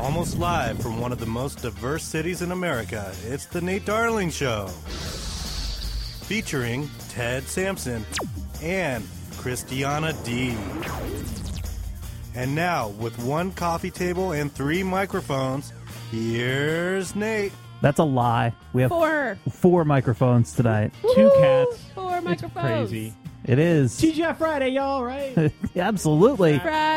Almost live from one of the most diverse cities in America, it's The Nate Darling Show. Featuring Ted Sampson and Christiana D. And now, with one coffee table and 3 microphones, here's Nate. That's a lie. We have 4 microphones tonight. Woo-hoo! 2 cats. 4 microphones. It's crazy. It is. TGI Friday, y'all, right? Absolutely.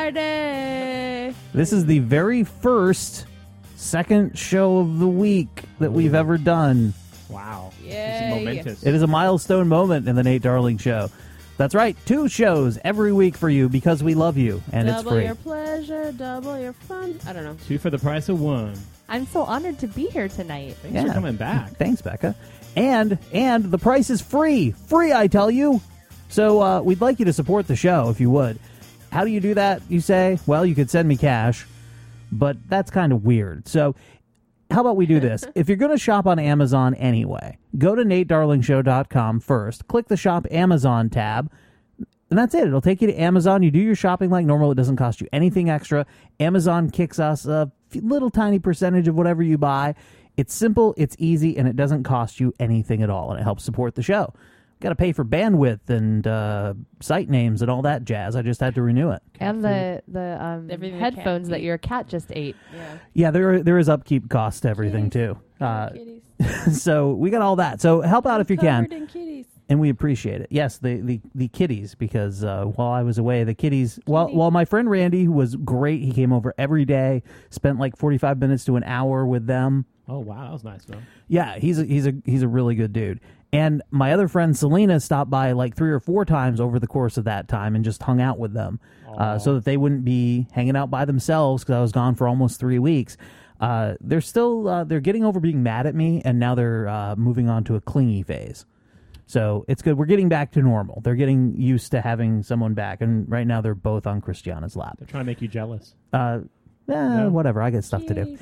Friday. This is the very first second show of the week that we've ever done. Wow. Yay. This is momentous. It is a milestone moment in the Nate Darling Show. That's right. 2 shows every week for you because we love you, and it's free. Double your pleasure, double your fun. I don't know. 2 for the price of 1. I'm so honored to be here tonight. Thanks for coming back. Thanks, Becca. And the price is free. Free, I tell you. So we'd like you to support the show if you would. How do you do that, you say? Well, you could send me cash, but that's kind of weird. So how about we do this? If you're going to shop on Amazon anyway, go to NateDarlingShow.com first. Click the Shop Amazon tab. And that's it. It'll take you to Amazon. You do your shopping like normal. It doesn't cost you anything extra. Amazon kicks us a little tiny percentage of whatever you buy. It's simple, it's easy, and it doesn't cost you anything at all. And it helps support the show. Got to pay for bandwidth and site names and all that jazz. I just had to renew it. And the Everything the headphones cat that eat. your cat just ate. Yeah, there is upkeep cost to everything too. Kitties. So we got all that. So help out if you can. Covered in kitties. And we appreciate it. Yes, the kitties, because while I was away, the kitties, while my friend Randy, who was great, he came over every day, spent like 45 minutes to an hour with them. Oh, wow. That was nice, though. Yeah, he's a really good dude. And my other friend Selena stopped by like 3 or 4 times over the course of that time and just hung out with them so that they wouldn't be hanging out by themselves because I was gone for almost 3 weeks. They're still they're getting over being mad at me, and now they're moving on to a clingy phase. So it's good. We're getting back to normal. They're getting used to having someone back, and right now they're both on Christiana's lap. They're trying to make you jealous. No? Whatever. I got stuff to do.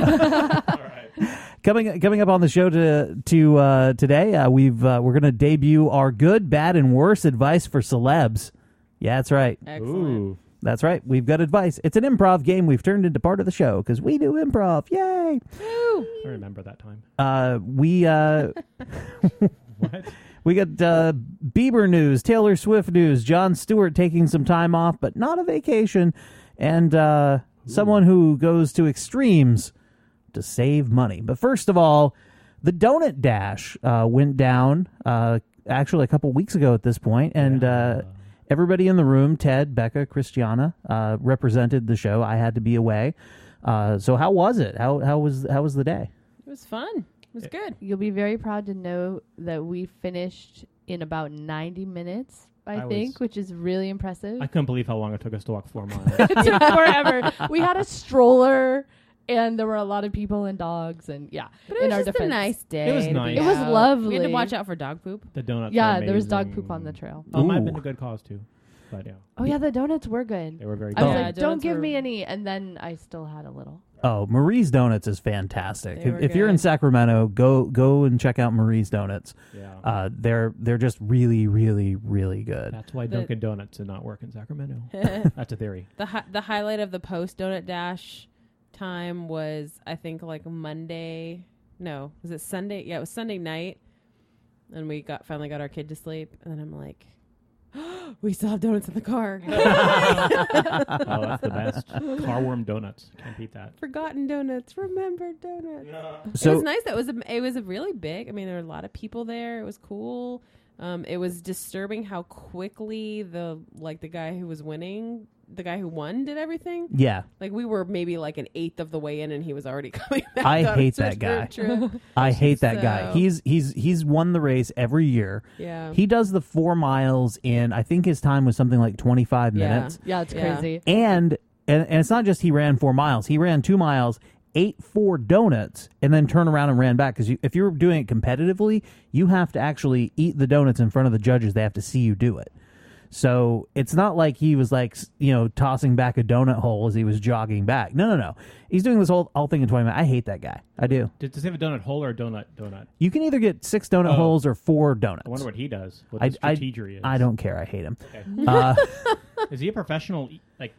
Coming up on the show today, we're going to debut our good, bad, and worse advice for celebs. Yeah, that's right. Excellent. Ooh. That's right. We've got advice. It's an improv game we've turned into part of the show because we do improv. Yay! Woo. I remember that time. What? We got Bieber news, Taylor Swift news, Jon Stewart taking some time off, but not a vacation, and someone who goes to extremes to save money. But first of all, the Donut Dash went down actually a couple weeks ago at this point, and everybody in the room, Ted, Becca, Christiana, represented the show. I had to be away. So how was it? How was the day? It was fun. It was good. You'll be very proud to know that we finished in about 90 minutes, I think, which is really impressive. I couldn't believe how long it took us to walk 4 miles. It took forever. We had a stroller, and there were a lot of people and dogs, and But it was just a nice day. It was to be nice. It was out. lovely. We had to watch out for dog poop. The donuts Yeah, were there was dog amazing. poop on the trail. Oh, it might have been Ooh. a good cause, too. But, yeah. Oh, yeah, the donuts were good. They were very I good. was Yeah, like, don't donuts give were- me any, and then I still had a little. Oh, Marie's Donuts is fantastic. They were If you're in good. Sacramento, go and check out Marie's Donuts. Yeah. They're just really, really, really good. That's why The- Dunkin' Donuts did not work in Sacramento. That's a theory. The highlight of the post donut dash time was, I think, like Monday. No, was it Sunday? Yeah, it was Sunday night, and we finally got our kid to sleep, and then I'm like, we still have donuts in the car. Oh, that's the best. Car warm donuts. Can't beat that. Forgotten donuts, remembered donuts. It So was nice. It was a really big. I mean, there were a lot of people there. It was cool. It was disturbing how quickly the guy who was winning, the guy who won, did everything. yeah, Like we were maybe like an eighth of the way in, and he was already coming back. I on hate his that guy. trip. I hate that guy. So- He's won the race every year. Yeah. He does the 4 miles in, I think his time was something like 25 Yeah. minutes. Yeah, it's Yeah. crazy. And it's not just he ran 4 miles. He ran 2 miles, ate 4 donuts, and then turned around and ran back. Because if you're doing it competitively, you have to actually eat the donuts in front of the judges. They have to see you do it. So it's not like he was like, tossing back a donut hole as he was jogging back. No. He's doing this whole thing in 20 minutes. I hate that guy. I do. Does he have a donut hole or a donut? You can either get 6 donut holes or 4 donuts. I wonder what he does. What his strategery is. I don't care. I hate him. Okay. Is he a professional,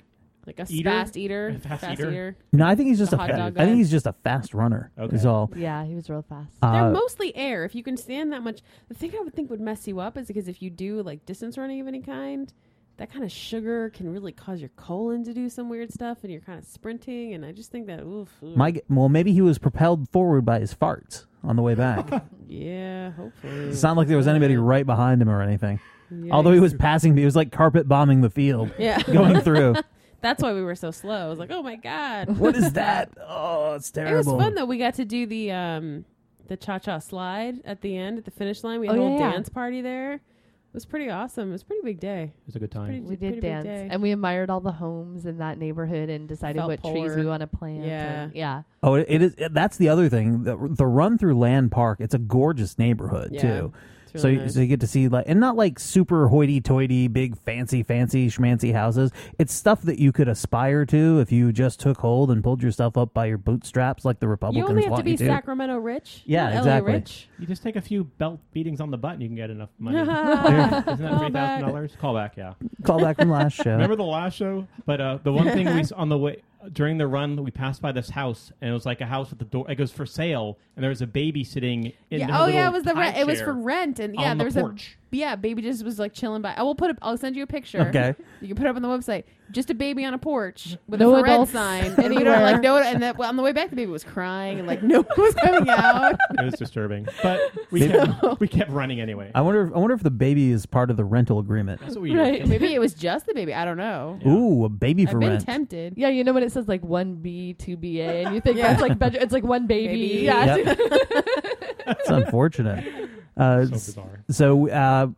Like a Eater? fast eater. A fast eater? No, I think he's just The a hot dog I think guy. he's just a fast runner. Okay. Is all. Yeah, he was real fast. They're mostly air. If you can stand that much, the thing I would think would mess you up is because if you do like distance running of any kind, that kind of sugar can really cause your colon to do some weird stuff, and you're kind of sprinting. And I just think that, oof. Well, maybe he was propelled forward by his farts on the way back. Yeah, hopefully. It's not like there was anybody right behind him or anything. Yikes. Although he was passing, he was like carpet bombing the field, Yeah. going through. That's why we were so slow. I was like, oh my God. What is that? Oh, it's It was terrible. fun though. We got to do the cha-cha slide at the end, at the finish line. We had Oh, a whole yeah. dance party there. It was pretty awesome. It was a pretty big day. It was a good time. Pretty- We pretty did big dance, day. and we admired all the homes in that neighborhood and decided Felt what trees poor. we want to plant. Yeah. and- yeah. Oh, it is. That's the other thing. The run through Land Park. It's a gorgeous neighborhood Yeah. too. It's So, really nice. so you get to see and not like super hoity-toity, big, fancy schmancy houses. It's stuff that you could aspire to if you just took hold and pulled yourself up by your bootstraps, like the You Republicans only have to want be you to. Sacramento rich. Yeah, not LA exactly. rich. You just take a few belt beatings on the butt and you can get enough money. Isn't Call that $3,000? Call back, yeah. Call back from last show. Remember the last show? But the one thing on the way during the run, we passed by this house, and it was like a house with the door. It goes for sale, and there was a baby sitting in. Yeah. her Oh yeah, little it was the high rent. It was chair for rent, and yeah, on there the was porch. baby just was like chilling by. I'll send you a picture. Okay. You can put it up on the website. Just a baby on a porch with No a for rent adults sign, and you know, like no, and that, on the way back, the baby was crying, and like no one was coming out. It was disturbing, but we kept running anyway. I wonder if the baby is part of the rental agreement. That's what we Right? did. Maybe it was just the baby. I don't know. Yeah. Ooh, a baby for I've been rent. tempted. Yeah, you know when it says like 1B, 2BA, and you think Yeah. that's like it's like one baby. Baby. Yeah. Yep. It's unfortunate. So bizarre. So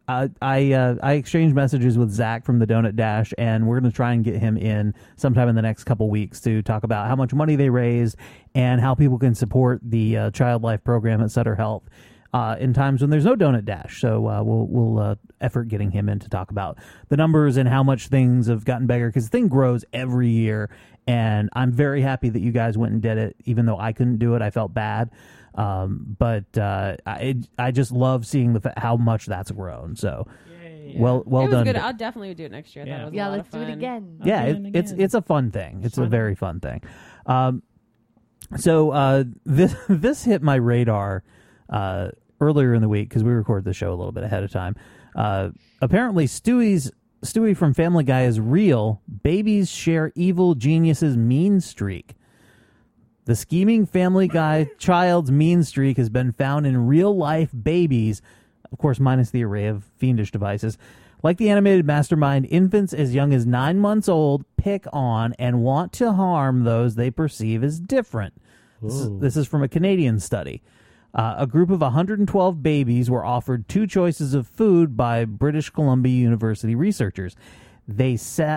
I exchanged messages with Zach from the Donut Dash, and we're going to try and get him in sometime in the next couple weeks to talk about how much money they raised and how people can support the Child Life program at Sutter Health in times when there's no Donut Dash. So we'll effort getting him in to talk about the numbers and how much things have gotten bigger, because the thing grows every year, and I'm very happy that you guys went and did it, even though I couldn't do it. I felt bad. But I just love seeing how much that's grown. So, Yay. well it was done. good. I'll definitely do it next year. I thought Yeah. it was Yeah, a lot let's of do it fun. again. Yeah, Again and again. it's a fun thing. It's a Fun. very fun thing. So this hit my radar earlier in the week because we recorded the show a little bit ahead of time. Apparently, Stewie from Family Guy is real. Babies share evil genius's mean streak. The scheming Family Guy child's mean streak has been found in real-life babies, of course, minus the array of fiendish devices. Like the animated mastermind, infants as young as 9 months old pick on and want to harm those they perceive as different. This is from a Canadian study. A group of 112 babies were offered two choices of food by British Columbia University researchers. Then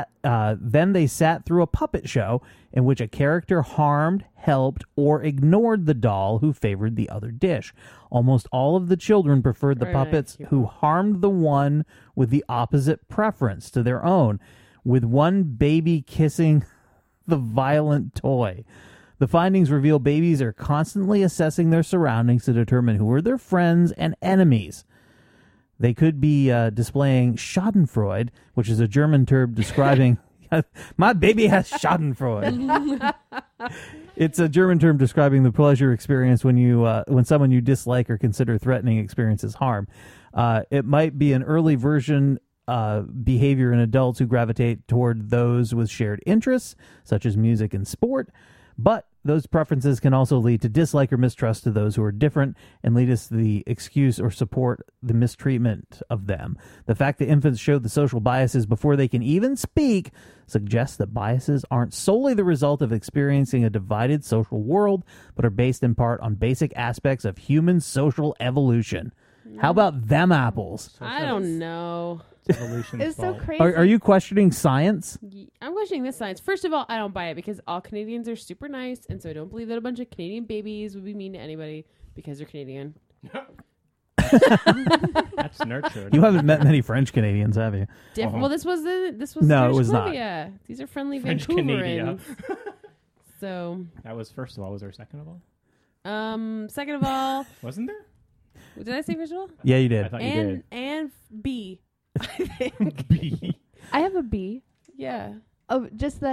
they sat through a puppet show in which a character harmed, helped, or ignored the doll who favored the other dish. Almost all of the children preferred the Very nice puppets people. who harmed the one with the opposite preference to their own, with one baby kissing the violent toy. The findings reveal babies are constantly assessing their surroundings to determine who are their friends and enemies. They could be displaying Schadenfreude, which is a German term describing... My baby has Schadenfreude. It's a German term describing the pleasure experience when someone you dislike or consider threatening experiences harm. It might be an early version behavior in adults who gravitate toward those with shared interests, such as music and sport. But those preferences can also lead to dislike or mistrust to those who are different and lead us to the excuse or support the mistreatment of them. The fact that infants show the social biases before they can even speak suggests that biases aren't solely the result of experiencing a divided social world, but are based in part on basic aspects of human social evolution. How about them apples? I don't know. It's evolution's It's so fault. crazy. Are you questioning science? I'm questioning this science. First of all, I don't buy it because all Canadians are super nice, and so I don't believe that a bunch of Canadian babies would be mean to anybody because they're Canadian. That's nurtured. You haven't met many French Canadians, have you? Well, this was No, it British was not. Columbia. These are friendly French Vancouverans. So, That was first of all. Was there a second of all? second of all, Wasn't there? did I say first of all? Yeah, you I did. thought you And B, I think. did. B. I have a B. Yeah. Oh, just that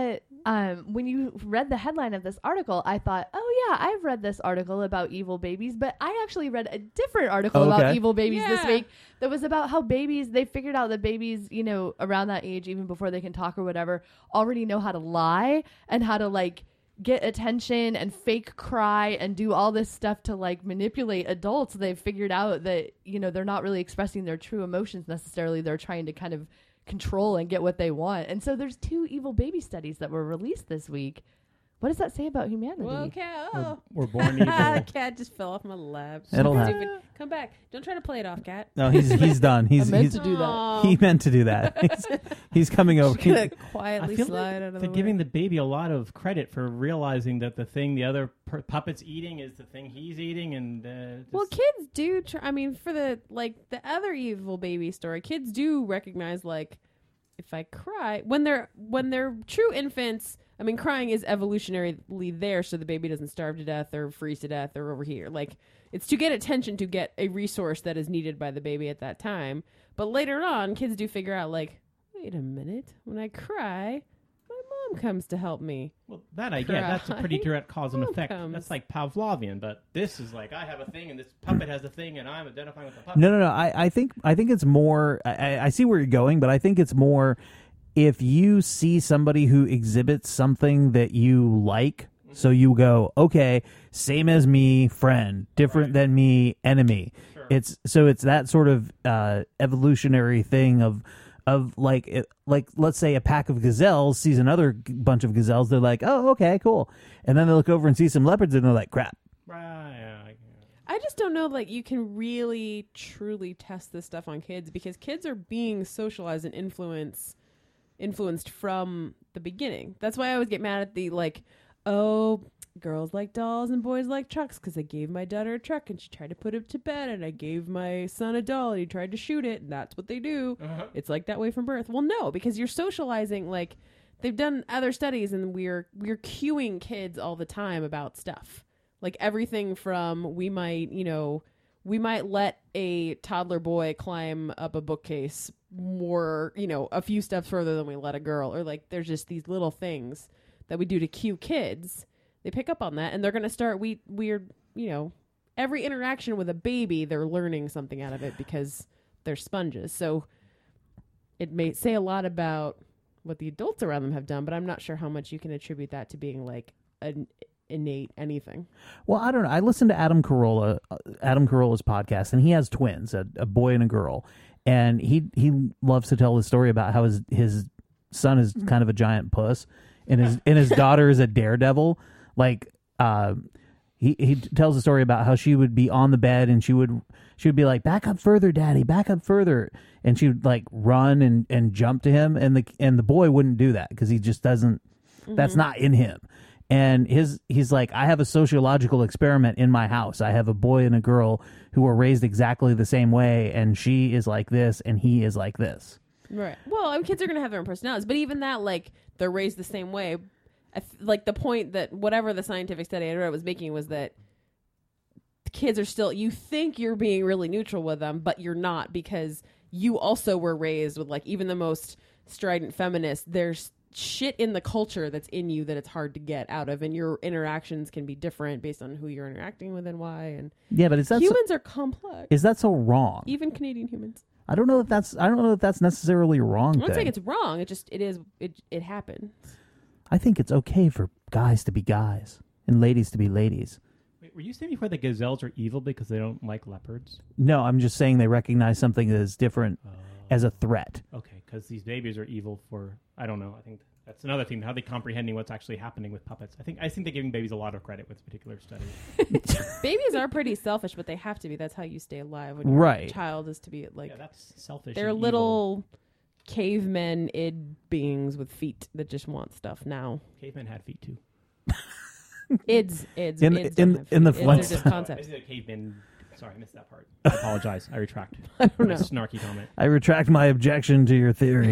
when you read the headline of this article, I thought, oh yeah, I've read this article about evil babies, but I actually read a different article about evil babies this week that was about how babies, they figured out that babies, you know, around that age, even before they can talk or whatever, already know how to lie and how to like get attention and fake cry and do all this stuff to like manipulate adults. They've figured out that, you know, they're not really expressing their true emotions necessarily. They're trying to kind of control and get what they want. And so there's 2 evil baby studies that were released this week. What does that say about humanity? Well, Cat, We're born evil. Cat just fell off my lap. It'll Stupid. Come back. Don't try to play it off, Cat. No, he's done. He's meant to do that. Aw. He meant to do that. He's coming over. She's gonna quietly I feel slide like out of they're the way. giving the baby a lot of credit for realizing that the thing the other puppet's eating is the thing he's eating, and Well, kids do. I mean, for the other evil baby story, kids do recognize like if I cry when they're true infants. I mean, crying is evolutionarily there so the baby doesn't starve to death or freeze to death or overheat. Like, it's to get attention, to get a resource that is needed by the baby at that time. But later on, kids do figure out, like, wait a minute, when I cry, my mom comes to help me. well, that I get. That's a pretty direct cause and Mom effect. comes. That's like Pavlovian, but this is like I have a thing and this puppet has a thing and I'm identifying with the puppet. No. I think it's more. I see where you're going, but I think it's more if you see somebody who exhibits something that you like. So you go, okay, same as me, friend, different than me, enemy. Sure. It's that sort of evolutionary thing of like let's say a pack of gazelles sees another bunch of gazelles. They're like, oh, okay, cool, and then they look over and see some leopards and they're like, crap. I just don't know, like, you can really, truly test this stuff on kids because kids are being socialized and influenced from the beginning. That's why I always get mad at the, like, oh, girls like dolls and boys like trucks because I gave my daughter a truck and she tried to put it to bed, and I gave my son a doll and he tried to shoot it, and that's what they do. It's like that way from birth. Well, no, because you're socializing. Like, they've done other studies and we're cueing kids all the time about stuff. Like, everything from we might let a toddler boy climb up a bookcase more, a few steps further than we let a girl. Or, like, there's just these little things that we do to cue kids. They pick up on that, and they're going to start, every interaction with a baby, they're learning something out of it because they're sponges. So it may say a lot about what the adults around them have done, but I'm not sure how much you can attribute that to being, like, an innate anything. Well, I don't know. I listened to Adam Carolla's podcast, and he has twins, a boy and a girl, and he loves to tell the story about how his son is kind of a giant puss, and his daughter is a daredevil. Like, he tells a story about how she would be on the bed and she would be like, back up further, Daddy, back up further, and she would like run and jump to him, and the boy wouldn't do that because he just doesn't. That's not in him. And he's like, I have a sociological experiment in my house. I have a boy and a girl who were raised exactly the same way, and she is like this, and he is like this. Right. Well, kids are going to have their own personalities, but even that, like, they're raised the same way. Like, the point that whatever the scientific study I read was making was that kids are still, you think you're being really neutral with them, but you're not, because you also were raised with, like, even the most strident feminists, there's shit in the culture that's in you that it's hard to get out of, and your interactions can be different based on who you're interacting with and why. And yeah, but humans are complex. Is that so wrong? Even Canadian humans. I don't know if that's necessarily a wrong thing. I'm not saying it's wrong. It happens. I think it's okay for guys to be guys and ladies to be ladies. Wait, were you saying before that gazelles are evil because they don't like leopards? No, I'm just saying they recognize something that is different as a threat. Okay, because these babies are evil for, I don't know, I think that's another thing, how they comprehending what's actually happening with puppets. I think they're giving babies a lot of credit with this particular study. Babies are pretty selfish, but they have to be. That's how you stay alive when your child is to be, like, yeah, that's selfish. They're and little cavemen id beings with feet that just want stuff now. Cavemen had feet too. Ids in don't the have feet. Flintstones. It's just concept. This is a caveman. Sorry, I missed that part. I apologize. I retract. I don't know. Snarky comment. I retract my objection to your theory.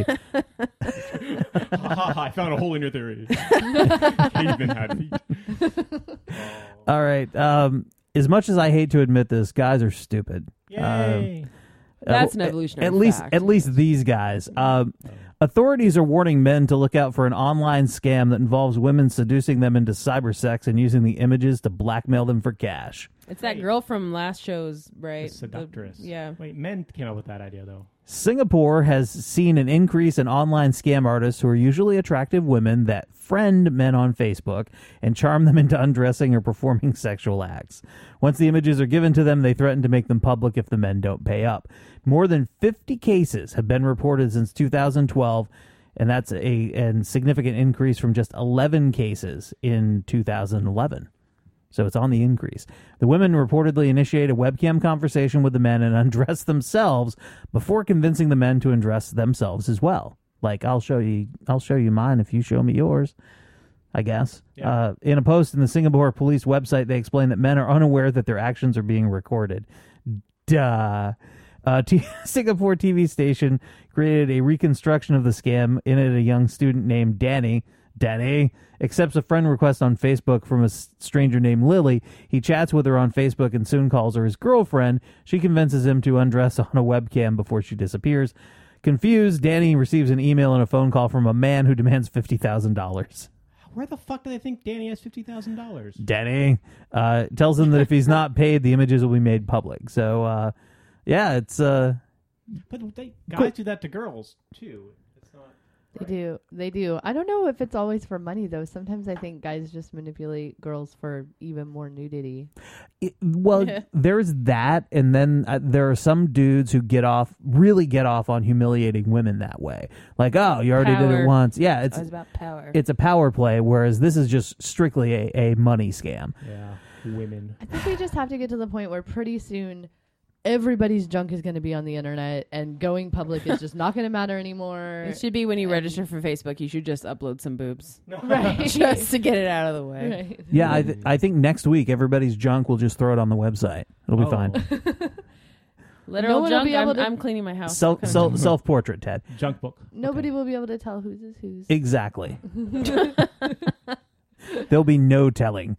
I found a hole in your theory. Cavemen had feet. All right. As much as I hate to admit this, guys are stupid. Yay. That's an evolutionary fact. At least these guys. Authorities are warning men to look out for an online scam that involves women seducing them into cyber sex and using the images to blackmail them for cash. It's that girl from last show's, right? The seductress. Yeah. Wait, men came up with that idea, though. Singapore has seen an increase in online scam artists who are usually attractive women that friend men on Facebook and charm them into undressing or performing sexual acts. Once the images are given to them, they threaten to make them public if the men don't pay up. More than 50 cases have been reported since 2012, and that's a significant increase from just 11 cases in 2011. So it's on the increase. The women reportedly initiate a webcam conversation with the men and undress themselves before convincing the men to undress themselves as well. Like, I'll show you mine if you show me yours, I guess. Yeah. In a post in the Singapore police website, they explain that men are unaware that their actions are being recorded. Duh. Singapore TV station created a reconstruction of the scam. In it, a young student named Danny accepts a friend request on Facebook from a stranger named Lily. He chats with her on Facebook and soon calls her his girlfriend. She convinces him to undress on a webcam before she disappears. Confused, Danny receives an email and a phone call from a man who demands $50,000. Where the fuck do they think Danny has $50,000? Danny tells him that if he's not paid, the images will be made public. So, yeah, it's... But guys do that to girls, too. It's not... They do. I don't know if it's always for money, though. Sometimes I think guys just manipulate girls for even more nudity. There's that, and then there are some dudes who really get off on humiliating women that way. Like, oh, you already did it once. Yeah, it's about power. It's a power play, whereas this is just strictly a money scam. Yeah, women. I think we just have to get to the point where pretty soon everybody's junk is going to be on the internet, and going public is just not going to matter anymore. It should be when you register for Facebook, you should just upload some boobs. Right. Just to get it out of the way. Right. Yeah, I think next week everybody's junk will just throw it on the website. It'll be fine. Literal No one will junk. be able to- I'm cleaning my house. Self-portrait, Ted. Junk book. Nobody will be able to tell whose is whose. Exactly. There'll be no telling.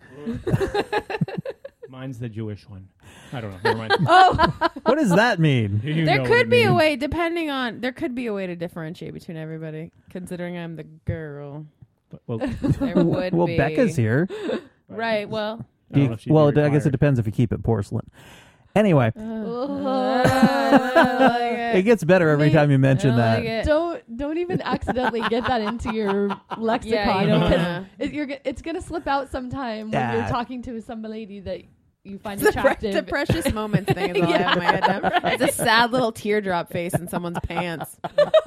Mine's the Jewish one. I don't know. Never mind. What does that mean? You There know what could I be a mean. way, there could be a way to differentiate between everybody, considering I'm the girl. Well, There would Well, be. Becca's here. Right, well. I don't know if she'd be I guess it required. depends if you keep it porcelain. Anyway, it gets better every time you mention that. Don't even accidentally get that into your lexicon. Yeah, you don't wanna. It's gonna slip out sometime when Yeah. you're talking to some lady that you find The attractive. precious moments thing is all I have in my head now. It's a sad little teardrop face in someone's pants.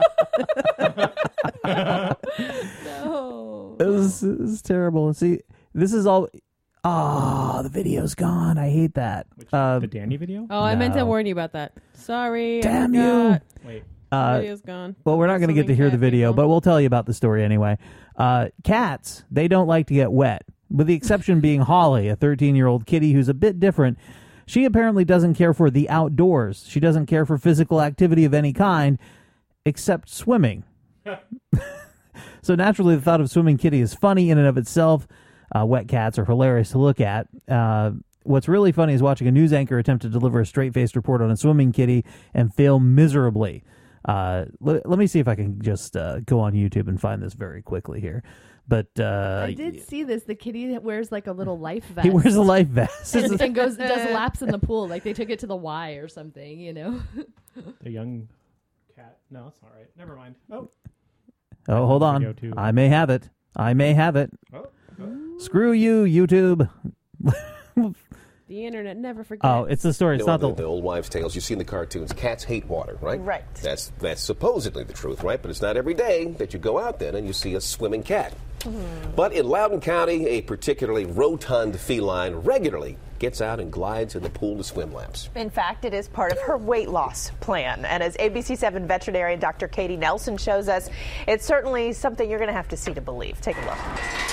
No. This is terrible. See, this is all... Oh, the video's gone. I hate that. Which, the Danny video? Oh, I meant to No. warn you about that. Sorry. Damn I forgot. Wait. The video's gone. Well, we're not going to get to hear the video, but we'll tell you about the story anyway. Cats, they don't like to get wet, with the exception being Holly, a 13-year-old kitty who's a bit different. She apparently doesn't care for the outdoors. She doesn't care for physical activity of any kind, except swimming. So naturally, the thought of swimming kitty is funny in and of itself. Wet cats are hilarious to look at. What's really funny is watching a news anchor attempt to deliver a straight-faced report on a swimming kitty and fail miserably. Let me see if I can just go on YouTube and find this very quickly here. But I did see this. The kitty that wears like a little life vest. he wears a life vest. and does laps in the pool. Like they took it to the Y or something, you know? The young cat. No, that's not right. Never mind. Oh. Oh, hold Video on. too. I may have it. Oh. Screw you, YouTube. The internet never forgets. Oh, it's the story. It's not the old wives' tales. You see in the cartoons, cats hate water, right? Right. That's supposedly the truth, right? But it's not every day that you go out there and you see a swimming cat. But in Loudoun County, a particularly rotund feline regularly gets out and glides in the pool to swim laps. In fact, it is part of her weight loss plan. And as ABC7 veterinarian Dr. Katie Nelson shows us, it's certainly something you're going to have to see to believe. Take a look.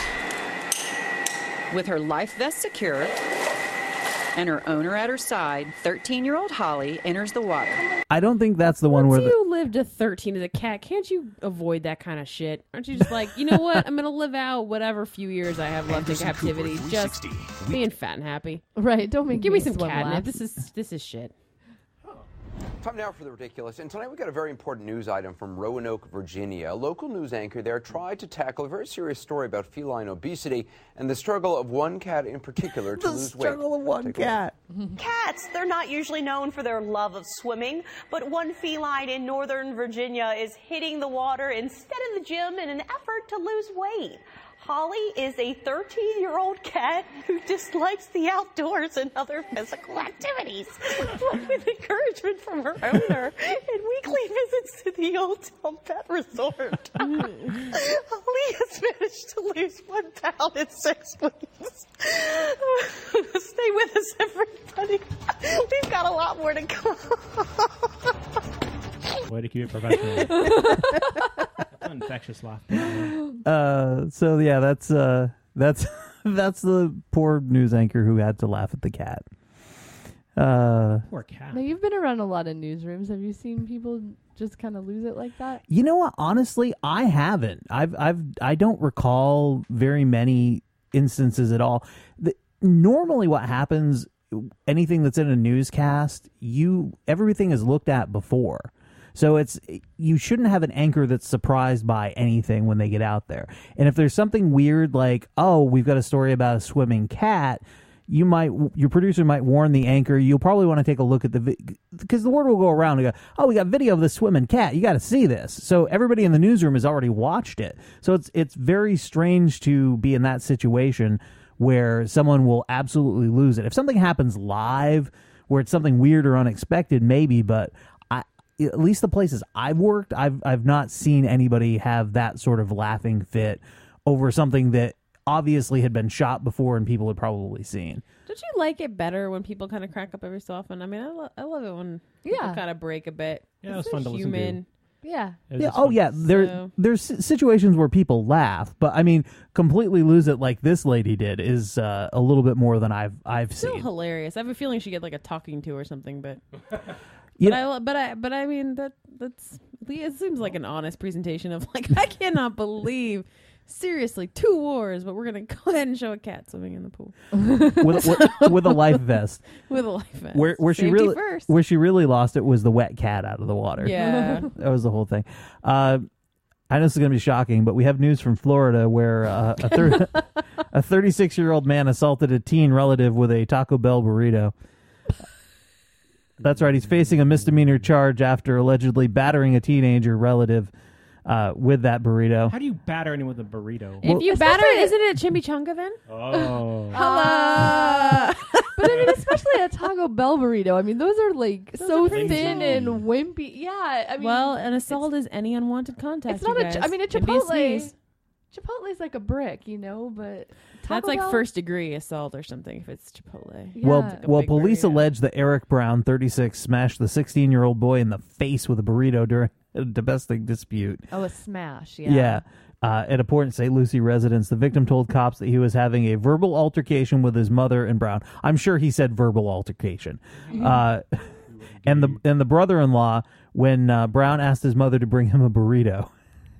With her life vest secure and her owner at her side, 13-year-old Holly enters the water. I don't think that's the one Once where you live to 13 as a cat, can't you avoid that kind of shit? Aren't you just like, you know what? I'm going to live out whatever few years I have left in captivity, just being fat and happy. Right. Don't make Give me some swim catnip. laps. This is shit. Time now for the ridiculous. And tonight we've got a very important news item from Roanoke, Virginia. A local news anchor there tried to tackle a very serious story about feline obesity and the struggle of one cat in particular to lose weight. The struggle of one cat. Cats, they're not usually known for their love of swimming, but one feline in Northern Virginia is hitting the water instead of the gym in an effort to lose weight. Holly is a 13-year-old cat who dislikes the outdoors and other physical activities. But with encouragement from her owner and weekly visits to the Old Town Pet Resort, Holly has managed to lose 1 pound in 6 weeks. Stay with us, everybody. We've got a lot more to come. Way to keep it professional. That's infectious laughter. So yeah, that's the poor news anchor who had to laugh at the cat. Poor cat. Now, you've been around a lot of newsrooms. Have you seen people just kind of lose it like that? You know what? Honestly, I haven't. I don't recall very many instances at all. Normally, what happens, anything that's in a newscast, everything is looked at before. So you shouldn't have an anchor that's surprised by anything when they get out there. And if there's something weird like, oh, we've got a story about a swimming cat, your producer might warn the anchor. You'll probably want to take a look at because the word will go around and go, oh, we got video of the swimming cat. You got to see this. So everybody in the newsroom has already watched it. So it's very strange to be in that situation where someone will absolutely lose it. If something happens live where it's something weird or unexpected, maybe, but at least the places I've worked, I've not seen anybody have that sort of laughing fit over something that obviously had been shot before and people had probably seen. Don't you like it better when people kind of crack up every so often? I mean, I love it when people kind of break a bit. Yeah, it was fun to listen to. Yeah. Yeah. Oh, yeah. There's situations where people laugh, but I mean, completely lose it like this lady did is a little bit more than I've still seen. Hilarious. I have a feeling she get like a talking to or something, but. Yeah. But I mean that's it seems like an honest presentation of like I cannot believe seriously 2 wars, but we're gonna go ahead and show a cat swimming in the pool with a life vest. With a life vest. Where she really lost it was the wet cat out of the water. Yeah, that was the whole thing. I know this is going to be shocking, but we have news from Florida where a 36-year-old man assaulted a teen relative with a Taco Bell burrito. That's right. He's facing a misdemeanor charge after allegedly battering a teenager relative with that burrito. How do you batter anyone with a burrito? If you batter it, isn't it a chimichanga then? Oh. Hello. But I mean, especially a Taco Bell burrito. I mean, those are like so thin and wimpy. Yeah. I mean, well, an assault is any unwanted contact. It's not a Chipotle. Chipotle's like a brick, but that's like first degree assault or something if it's Chipotle. Yeah. Well, police allege that Eric Brown, 36, smashed the 16-year-old boy in the face with a burrito during a domestic dispute. Oh, a smash, yeah. Yeah. At a Port St. Lucie residence, the victim told cops that he was having a verbal altercation with his mother and Brown. I'm sure he said verbal altercation. And the brother-in-law, when Brown asked his mother to bring him a burrito,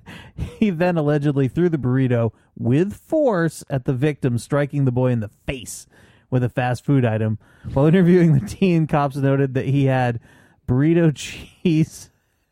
he then allegedly threw the burrito with force at the victim, striking the boy in the face with a fast food item. While interviewing the teen, cops noted that he had burrito cheese,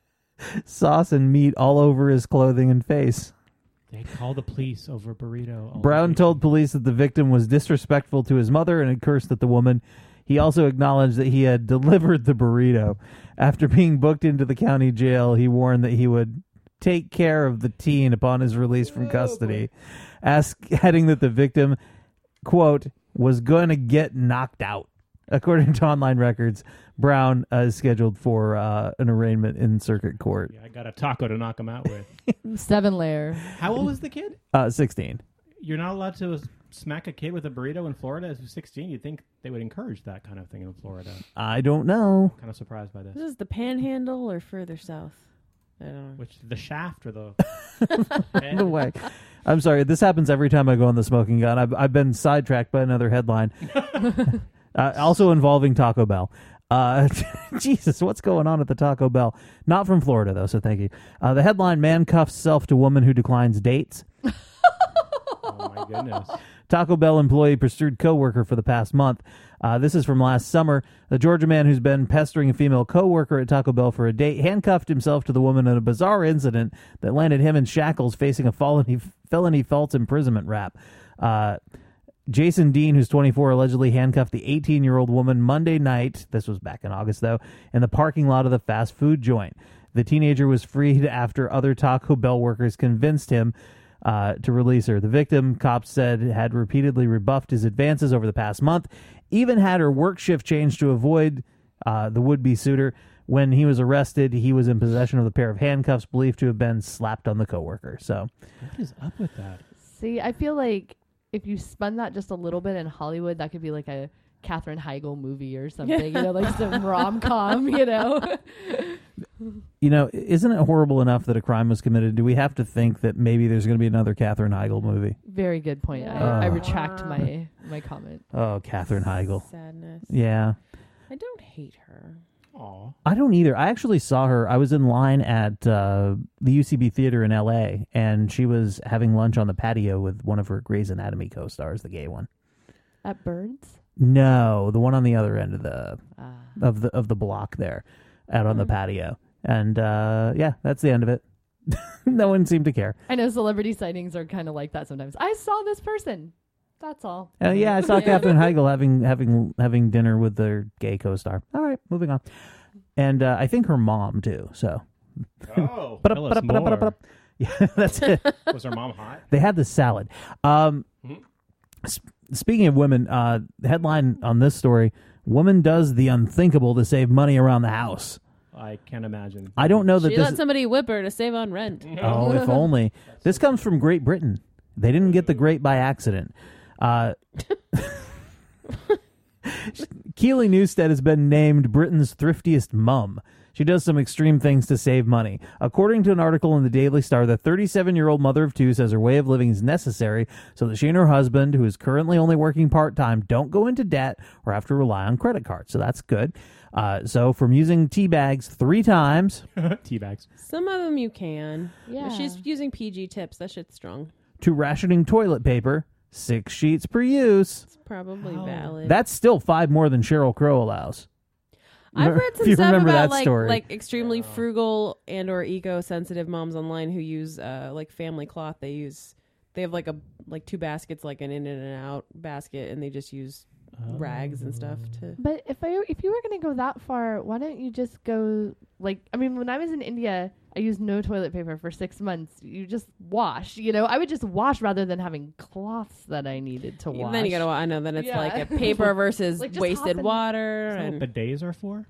sauce, and meat all over his clothing and face. They called the police over burrito. Brown told police that the victim was disrespectful to his mother and had cursed at the woman. He also acknowledged that he had delivered the burrito. After being booked into the county jail, he warned that he would take care of the teen upon his release from custody, adding that the victim, quote, was going to get knocked out. According to online records, Brown is scheduled for an arraignment in circuit court. Yeah, I got a taco to knock him out with. 7-layer. How old was the kid? 16. You're not allowed to smack a kid with a burrito in Florida as 16. You'd think they would encourage that kind of thing in Florida. I don't know. Kind of surprised by this. This is the Panhandle or further south? I don't know. Which, the shaft or the the way? I'm sorry. This happens every time I go on the smoking gun. I've been sidetracked by another headline, also involving Taco Bell. Jesus, what's going on at the Taco Bell? Not from Florida though, so thank you. The headline: Man cuffs self to woman who declines dates. Oh my goodness. Taco Bell employee pursued coworker for the past month. This is from last summer. The Georgia man who's been pestering a female coworker at Taco Bell for a date handcuffed himself to the woman in a bizarre incident that landed him in shackles facing a felony false imprisonment rap. Jason Dean, who's 24, allegedly handcuffed the 18-year-old woman Monday night, this was back in August though, in the parking lot of the fast food joint. The teenager was freed after other Taco Bell workers convinced him to release her. The victim, cops said, had repeatedly rebuffed his advances over the past month, even had her work shift changed to avoid the would-be suitor. When he was arrested, he was in possession of a pair of handcuffs believed to have been slapped on the coworker. So, what is up with that? See, I feel like if you spun that just a little bit in Hollywood, that could be like a Katherine Heigl movie or something, like some rom-com, Isn't it horrible enough that a crime was committed? Do we have to think that maybe there's going to be another Katherine Heigl movie? Very good point. I retract my comment. Oh, Katherine Heigl. Sadness. Yeah. I don't hate her. Aw. I don't either. I actually saw her. I was in line at the UCB Theater in L.A., and she was having lunch on the patio with one of her Grey's Anatomy co-stars, the gay one. At Birds? No, the one on the other end of the block there, out on the patio. And that's the end of it. No one seemed to care. I know celebrity sightings are kind of like that sometimes. I saw this person. That's all. I saw Katherine Heigl having dinner with their gay co-star. All right, moving on. And I think her mom too. So. Oh, tell us more. Yeah, that's it. Was her mom hot? They had the salad. Speaking of women, the headline on this story: woman does the unthinkable to save money around the house. I can't imagine. I don't know that she let somebody whip her to save on rent. Oh, if only. This comes from Great Britain. They didn't get the great by accident. Keely Newstead has been named Britain's thriftiest mum. She does some extreme things to save money. According to an article in the Daily Star, the 37-year-old mother of two says her way of living is necessary so that she and her husband, who is currently only working part-time, don't go into debt or have to rely on credit cards. So that's good. So from using tea bags 3 times... Tea bags. Some of them you can. Yeah. She's using PG tips. That shit's strong. ...to rationing toilet paper 6 sheets per use. It's probably valid. That's still 5 more than Sheryl Crow allows. I've read some stuff about story. like extremely frugal and or eco-sensitive moms online who use like family cloth. They have like 2 baskets, like an in and out basket, and they just use rags and stuff to. But if you were going to go that far, why don't you just go when I was in India, I used no toilet paper for 6 months. You just wash, I would just wash rather than having cloths that I needed to wash. Then you gotta. I know. Then it's like a paper versus wasted water. Is that and what bidets are for?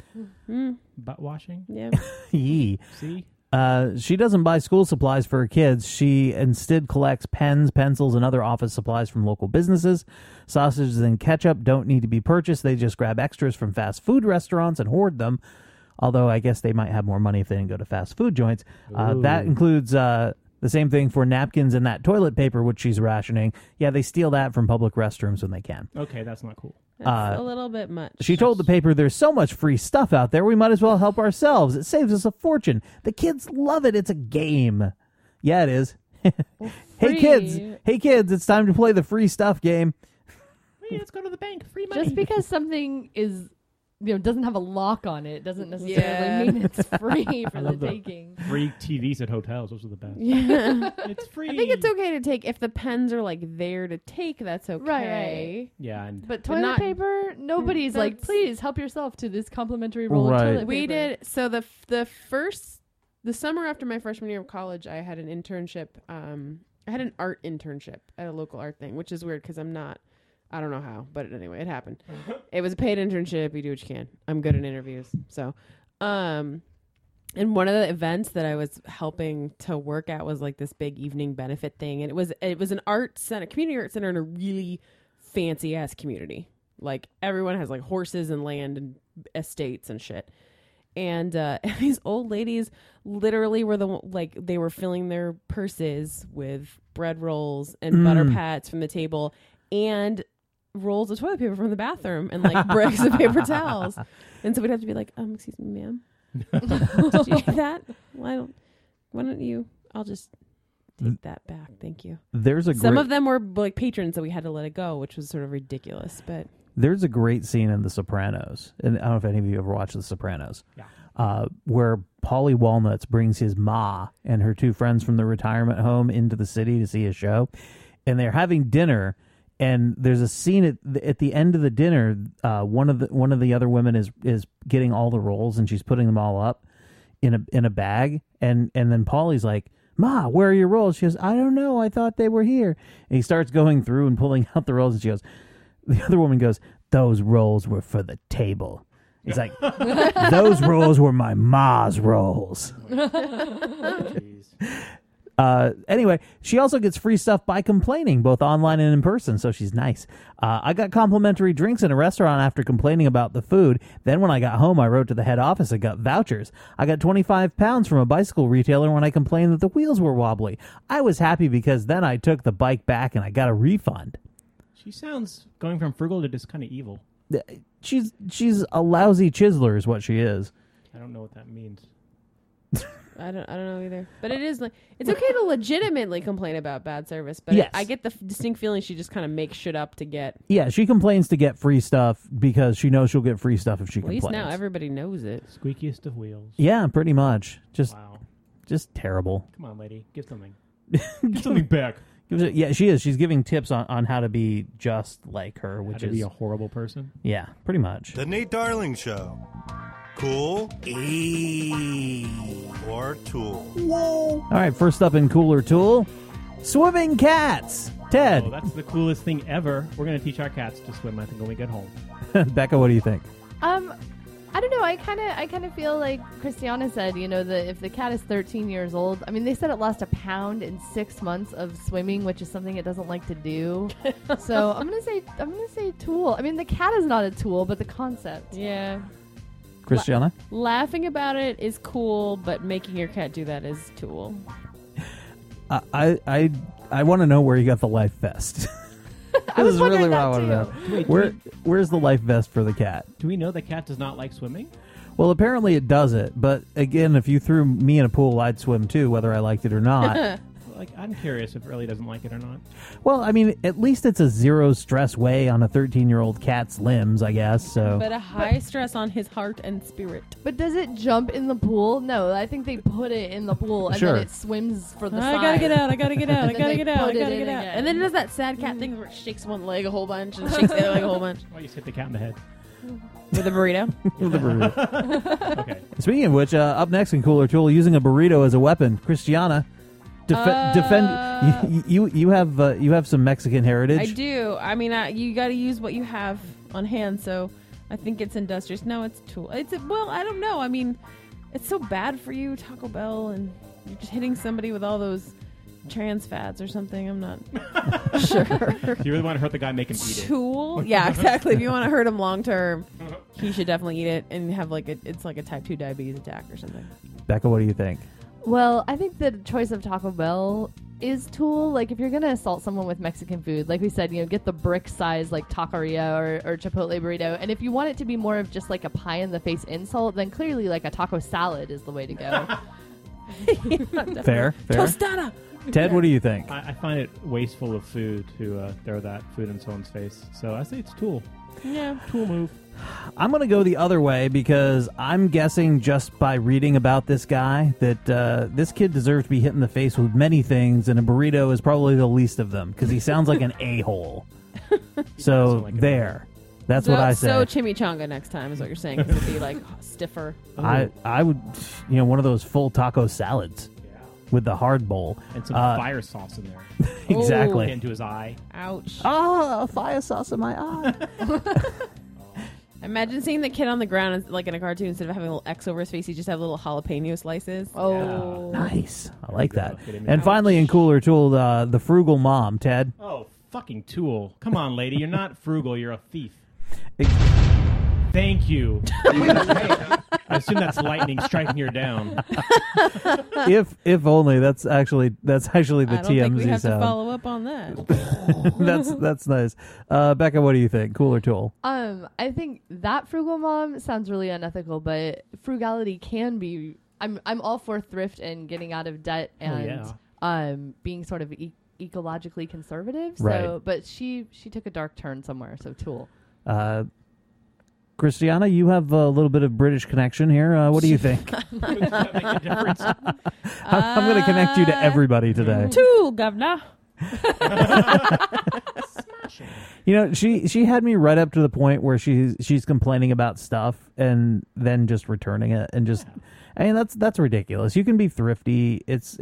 Butt washing. Yeah. Yee. See. She doesn't buy school supplies for her kids. She instead collects pens, pencils, and other office supplies from local businesses. Sausages and ketchup don't need to be purchased. They just grab extras from fast food restaurants and hoard them. Although I guess they might have more money if they didn't go to fast food joints. That includes the same thing for napkins and that toilet paper, which she's rationing. Yeah, they steal that from public restrooms when they can. Okay, that's not cool. That's a little bit much. She told the paper, there's so much free stuff out there, we might as well help ourselves. It saves us a fortune. The kids love it. It's a game. Yeah, it is. Hey, kids, it's time to play the free stuff game. Hey, let's go to the bank. Free money. Just because something is... doesn't have a lock on it doesn't necessarily mean it's free for the taking. Free TVs at hotels. Those are the best. Yeah. It's free. I think it's okay to take if the pens are like there to take. That's okay. Right. Yeah. But toilet paper, nobody's like, please help yourself to this complimentary roll of toilet paper. We did. So the summer after my freshman year of college, I had an internship. I had an art internship at a local art thing, which is weird because I don't know how, but anyway, it happened. It was a paid internship. You do what you can. I'm good at interviews. So, and one of the events that I was helping to work at was like this big evening benefit thing. And it was an art center, community art center in a really fancy ass community. Like everyone has like horses and land and estates and shit. And these old ladies literally were they were filling their purses with bread rolls and butter pats from the table and rolls of toilet paper from the bathroom and like bricks of paper towels. And so we'd have to be like, excuse me, ma'am. Did you do that? Why don't you? I'll just Take that back. Thank you. There's a Some of them were like patrons, so we had to let it go, which was sort of ridiculous. But there's a great scene in The Sopranos, and I don't know if any of you ever watched The Sopranos, where Paulie Walnuts brings his ma and her two friends from the retirement home into the city to see a show, and they're having dinner. And there's a scene at the end of the dinner. One of the other women is getting all the rolls, and she's putting them all up in a bag. And then Paulie's like, "Ma, where are your rolls?" She goes, "I don't know. I thought they were here." And he starts going through and pulling out the rolls, and she goes, the other woman goes, "Those rolls were for the table." He's like, "Those rolls were my ma's rolls." Anyway, she also gets free stuff by complaining, both online and in person, so she's nice. I got complimentary drinks in a restaurant after complaining about the food. Then when I got home, I wrote to the head office and got vouchers. I got 25 pounds from a bicycle retailer when I complained that the wheels were wobbly. I was happy because then I took the bike back and I got a refund. She sounds going from frugal to just kind of evil. She's a lousy chiseler is what she is. I don't know what that means. I don't know either. But it is like, it's okay to legitimately complain about bad service, but yes. I get the distinct feeling she just kind of makes shit up to get. Yeah, she complains to get free stuff because she knows she'll get free stuff if she complains. At least now everybody knows it. Squeakiest of wheels. Yeah, pretty much. Wow. Just terrible. Come on, lady. Give something. Give something back. Yeah, she is. She's giving tips on how to be just like her, which how to be a horrible person. Yeah, pretty much. The Nate Darling Show. Cool or tool? Whoa! All right, first up in Cool or Tool, swimming cats. Ted. Oh, that's the coolest thing ever. We're going to teach our cats to swim, I think, when we get home. Becca, what do you think? I don't know. I kind of feel like Christiana said, that if the cat is 13 years old, I mean, they said it lost a pound in 6 months of swimming, which is something it doesn't like to do. So I'm gonna say tool. I mean, the cat is not a tool, but the concept. Yeah. Christiana? Laughing about it is cool, but making your cat do that is tool. I want to know where you got the life vest. This is really what I want to know. Where's the life vest for the cat? Do we know the cat does not like swimming? Well, apparently it doesn't. But again, if you threw me in a pool, I'd swim too, whether I liked it or not. I'm curious if it really doesn't like it or not. Well, I mean, at least it's a zero stress way on a 13-year-old cat's limbs, I guess. So, but a high stress on his heart and spirit. But does it jump in the pool? No, I think they put it in the pool and then it swims for the side. I gotta get out. I gotta get out. I gotta get out. I gotta get out. Again. And then it does that sad cat thing where it shakes one leg a whole bunch and shakes the other leg a whole bunch. Why you hit the cat in the head? With a burrito. With a burrito. Okay. Speaking of which, up next in Cooler Tool, using a burrito as a weapon, Christiana. Defend. You have some Mexican heritage. I do. I mean, you got to use what you have on hand. So I think it's industrious. No, it's tool. I don't know. I mean, it's so bad for you, Taco Bell, and you're just hitting somebody with all those trans fats or something. I'm not sure. You really want to hurt the guy, make him eat it. Tool? Yeah, exactly. If you want to hurt him long term, he should definitely eat it and have it's like a type 2 diabetes attack or something. Becca, what do you think? Well, I think the choice of Taco Bell is tool. Like, if you're going to assault someone with Mexican food, like we said, get the brick size, like, taqueria or Chipotle burrito. And if you want it to be more of just, like, a pie-in-the-face insult, then clearly, like, a taco salad is the way to go. Fair. Tostada! Ted, what do you think? I find it wasteful of food to throw that food in someone's face. So I say it's tool. Yeah. Tool move. I'm going to go the other way because I'm guessing just by reading about this guy that this kid deserves to be hit in the face with many things, and a burrito is probably the least of them because he sounds like an a-hole. So like there. That's what I say. So chimichanga next time is what you're saying. It would be like stiffer. I would, one of those full taco salads. With the hard bowl. And some fire sauce in there. Exactly. Into his eye. Ouch. Oh, fire sauce in my eye. Imagine seeing the kid on the ground like in a cartoon. Instead of having a little X over his face, he just have little jalapeno slices. Oh. Yeah. Nice. I like that. And finally in Cooler Tool, the frugal mom, Ted. Oh, fucking tool. Come on, lady. You're not frugal. You're a thief. Thank you. I assume that's lightning striking her down. If only that's actually the TMZ. I don't think we have to follow up on that. that's nice. Becca, what do you think? Cool or tool? I think that frugal mom sounds really unethical, but frugality can be. I'm all for thrift and getting out of debt and being sort of ecologically conservative. So, Right. but she took a dark turn somewhere. So Tool. Christiana, you have a little bit of British connection here. What do you think? Make a difference. I'm going to connect you to everybody today. Tool, governor. You know, she had me right up to the point where she's complaining about stuff and then just returning it and just, I mean, that's ridiculous. You can be thrifty.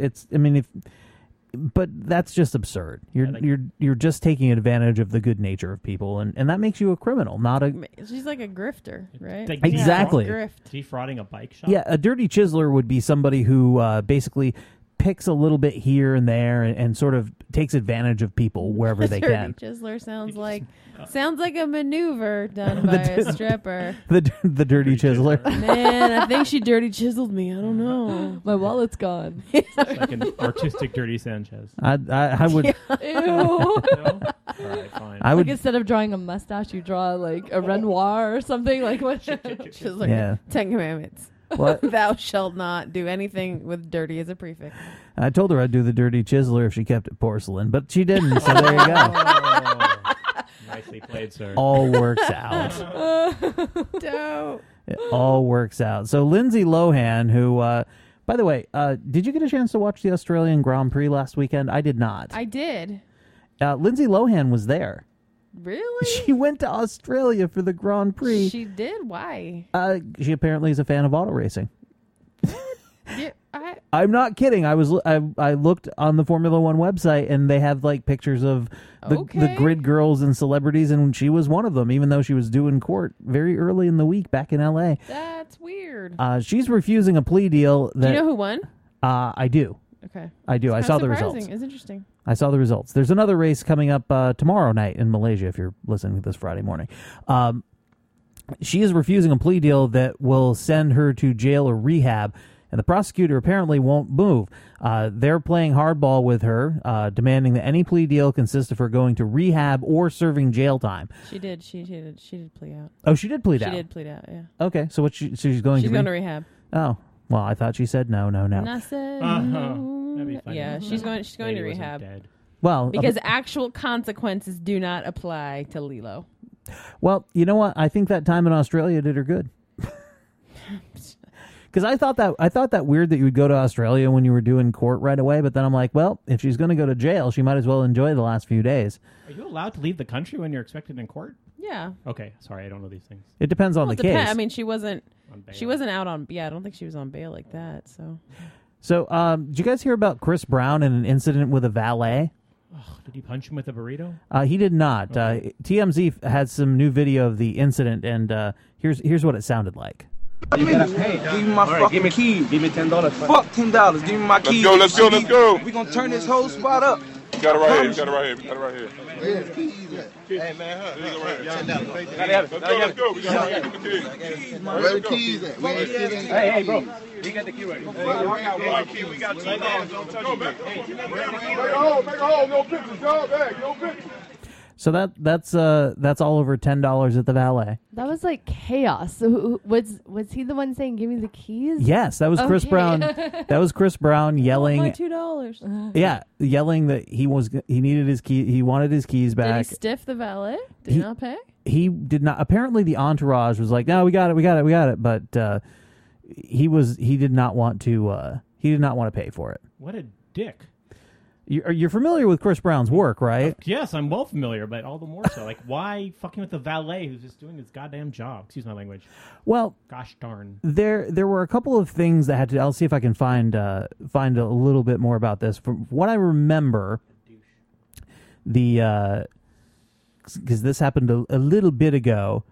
But that's just absurd. You're just taking advantage of the good nature of people, and that makes you a criminal, not a. She's like a grifter, right? Like Exactly. Defrauding a bike shop. Yeah, a dirty chiseler would be somebody who basically picks a little bit here and there and sort of takes advantage of people wherever they Dirty can. chiseler sounds like a maneuver done by a stripper. The dirty chiseler. Man, I think she dirty chiseled me. I don't know. My wallet's gone. Like an artistic Dirty Sanchez. I would. Ew. No? All right, fine. I would. Like instead of drawing a mustache, you draw like a Renoir or something. Like what? She's like Yeah. 10 Commandments. What? Thou shalt not do anything with dirty as a prefix. I told her I'd do the dirty chiseler if she kept it porcelain, but she didn't. So there you go. Nicely played, sir. All works out. Dope. It all works out. So Lindsay Lohan, who, by the way, did you get a chance to watch the Australian Grand Prix last weekend? I did not. I did. Lindsay Lohan was there. Really? She went to Australia for the Grand Prix. She did? Why? She apparently is a fan of auto racing. Yeah, I'm not kidding. I looked on the Formula One website and they have like pictures of the grid girls and celebrities, and she was one of them, even though she was due in court very early in the week back in LA. That's weird. She's refusing a plea deal. Do you know who won? I do. Okay. I do. I It's saw kinda the surprising. results. It's interesting. I saw the results. There's another race coming up tomorrow night in Malaysia if you're listening this Friday morning. She is refusing a plea deal that will send her to jail or rehab, and the prosecutor apparently won't move. They're playing hardball with her, demanding that any plea deal consist of her going to rehab or serving jail time. She did. She did plead out. Oh, she did plead out? She did plead out, yeah. Okay, so she's going She's to going to rehab. Oh, well, I thought she said no. And I said no. That'd be funny. Yeah, she's going Lady to wasn't rehab. dead. Well, because actual consequences do not apply to Lilo. Well, you know what? I think that time in Australia did her good. Because I thought that weird that you would go to Australia when you were doing court right away, but then I'm like, well, if she's going to go to jail, she might as well enjoy the last few days. Are you allowed to leave the country when you're expected in court? Yeah. Okay, sorry, I don't know these things. It depends on the case. I mean, she wasn't out on. Yeah, I don't think she was on bail like that. So, did you guys hear about Chris Brown and an incident with a valet? Oh, did he punch him with a burrito? He did not. TMZ had some new video of the incident, and here's what it sounded like. Give me my fucking keys. Give me $10. Fuck $10. Give me my keys. Let's go. We gonna turn this whole spot up. You got it right here. Hey man, Let's go. We got the keys. Where the keys at? Hey, bro. We got the key right here. I got one key. We got $2. Don't touch it. Make a hole. No pictures, dog. Hey, no pictures. So that's all over $10 at the valet. That was like chaos. So was he the one saying, "Give me the keys"? Yes, that was Chris Brown. That was Chris Brown yelling. My $2. Yeah, yelling that he needed his key. He wanted his keys back. Did he stiff the valet? Did he not pay? He did not. Apparently, the entourage was like, "No, we got it." But he did not want to. He did not want to pay for it. What a dick. You're familiar with Chris Brown's work, right? Yes, I'm well familiar, but all the more so. Like, why fucking with the valet who's just doing his goddamn job? Excuse my language. Well, gosh darn. There were a couple of things that had to. I'll see if I can find a little bit more about this. From what I remember, because this happened a little bit ago.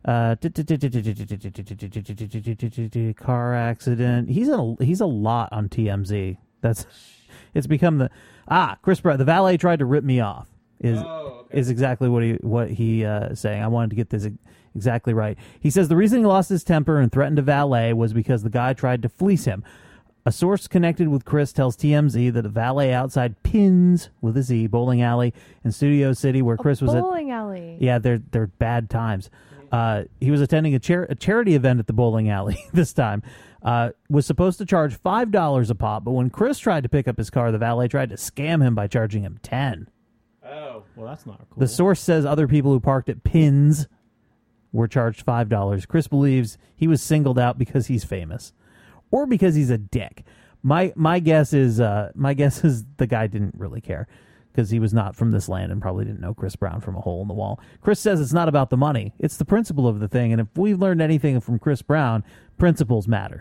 Car accident. He's a lot on TMZ. It's become the Chris Brown. The valet tried to rip me off. Is exactly what he saying. I wanted to get this exactly right. He says the reason he lost his temper and threatened a valet was because the guy tried to fleece him. A source connected with Chris tells TMZ that a valet outside Pins with a Z bowling alley in Studio City, where Chris was at bowling alley. Yeah, they're bad times. He was attending a charity event at the bowling alley this time. was supposed to charge $5 a pop, but when Chris tried to pick up his car, the valet tried to scam him by charging him $10. Oh, well, that's not cool. The source says other people who parked at Pins were charged $5. Chris believes he was singled out because he's famous, or because he's a dick. My guess is the guy didn't really care, because he was not from this land and probably didn't know Chris Brown from a hole in the wall. Chris says it's not about the money; it's the principle of the thing. And if we've learned anything from Chris Brown, principles matter.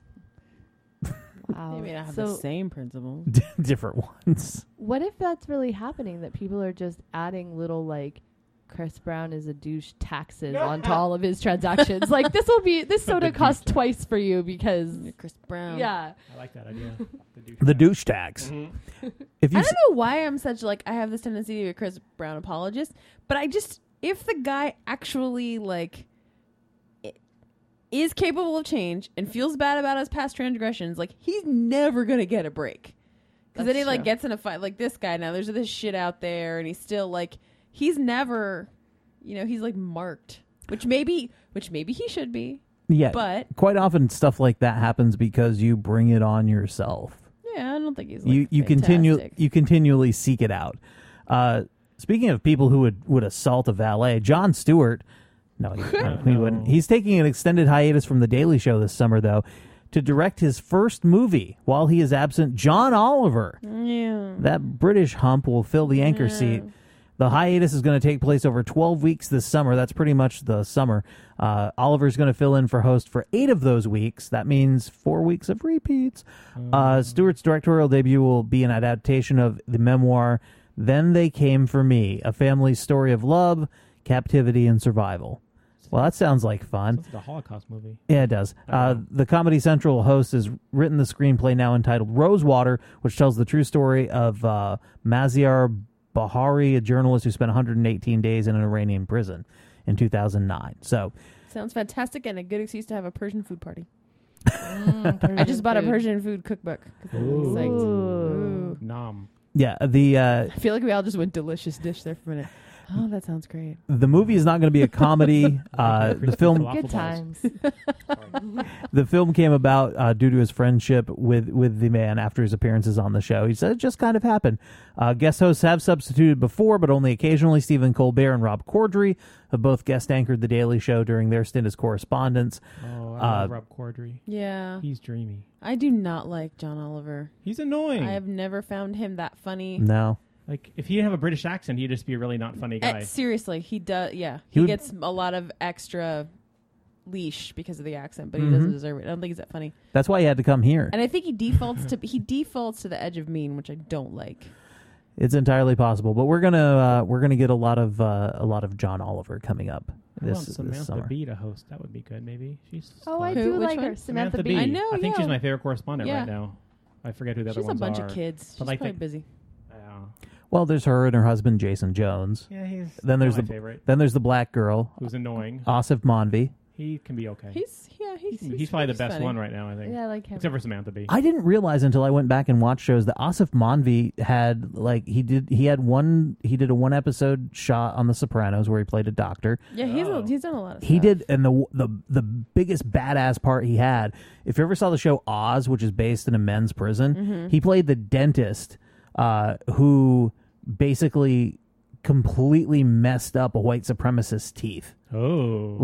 Wow. They may not have So- the same principle. Different ones. What if that's really happening? That people are just adding little Chris Brown is a douche taxes onto all of his transactions. This soda costs twice for you because Chris Brown. Yeah. I like that idea. The douche tax. Mm-hmm. If you I don't know why I'm such I have this tendency to be a Chris Brown apologist, but if the guy actually is capable of change and feels bad about his past transgressions, he's never gonna get a break. Because then he That's true. gets in a fight like this guy. Now there's this shit out there, and he's still he's never, he's marked, which maybe he should be. Yeah, but quite often stuff like that happens because you bring it on yourself. yeah, I don't think he's You continually seek it out. Speaking of people who would assault a valet, Jon Stewart. No, he wouldn't. He's taking an extended hiatus from The Daily Show this summer, though, to direct his first movie while he is absent. John Oliver, that British hump, will fill the anchor seat. The hiatus is going to take place over 12 weeks this summer. That's pretty much the summer. Oliver's going to fill in for host for 8 of those weeks. That means 4 weeks of repeats. Stewart's directorial debut will be an adaptation of the memoir Then They Came for Me, a family story of love, captivity, and survival. Well, that sounds like fun. It's the Holocaust movie. Yeah, it does. The Comedy Central host has written the screenplay now entitled Rosewater, which tells the true story of Maziar Bahari, a journalist who spent 118 days in an Iranian prison in 2009. So, sounds fantastic and a good excuse to have a Persian food party. I just bought a Persian food cookbook. Ooh. Nom. Yeah, I feel like we all just went delicious dish there for a minute. Oh, that sounds great. The movie is not going to be a comedy. The film, Good times. the film came about due to his friendship with the man after his appearances on the show. He said it just kind of happened. Guest hosts have substituted before, but only occasionally. Stephen Colbert and Rob Corddry have both guest anchored The Daily Show during their stint as correspondents. Oh, I love Rob Corddry. Yeah. He's dreamy. I do not like John Oliver. He's annoying. I have never found him that funny. No. If he didn't have a British accent, he'd just be a really not funny guy. Seriously, he does. Yeah, He would- gets a lot of extra leash because of the accent, but he doesn't deserve it. I don't think he's that funny. That's why he had to come here. And I think he defaults to the edge of mean, which I don't like. It's entirely possible, but we're gonna get a lot of John Oliver coming up I want this Samantha summer. Bee to host. That would be good. Maybe she's. Oh, I fun. do Which like one? her, Samantha Bee. I know. I think yeah. she's my favorite correspondent Yeah. right now. I forget who the She's other a ones bunch are. of kids. But She's probably busy. Well, there's her and her husband Jason Jones. Yeah, he's then there's my the favorite. Then there's the black girl Who's annoying. Asif Manvi. He can be okay. He's probably the best funny. one right now, I think. Yeah, I like him. Except for Samantha Bee. I didn't realize until I went back and watched shows that Asif Manvi had he did a one episode shot on The Sopranos where he played a doctor. Yeah, he's done a lot of He stuff. did, and the biggest badass part he had. If you ever saw the show Oz, which is based in a men's prison, he played the dentist who basically completely messed up a white supremacist's teeth. Oh,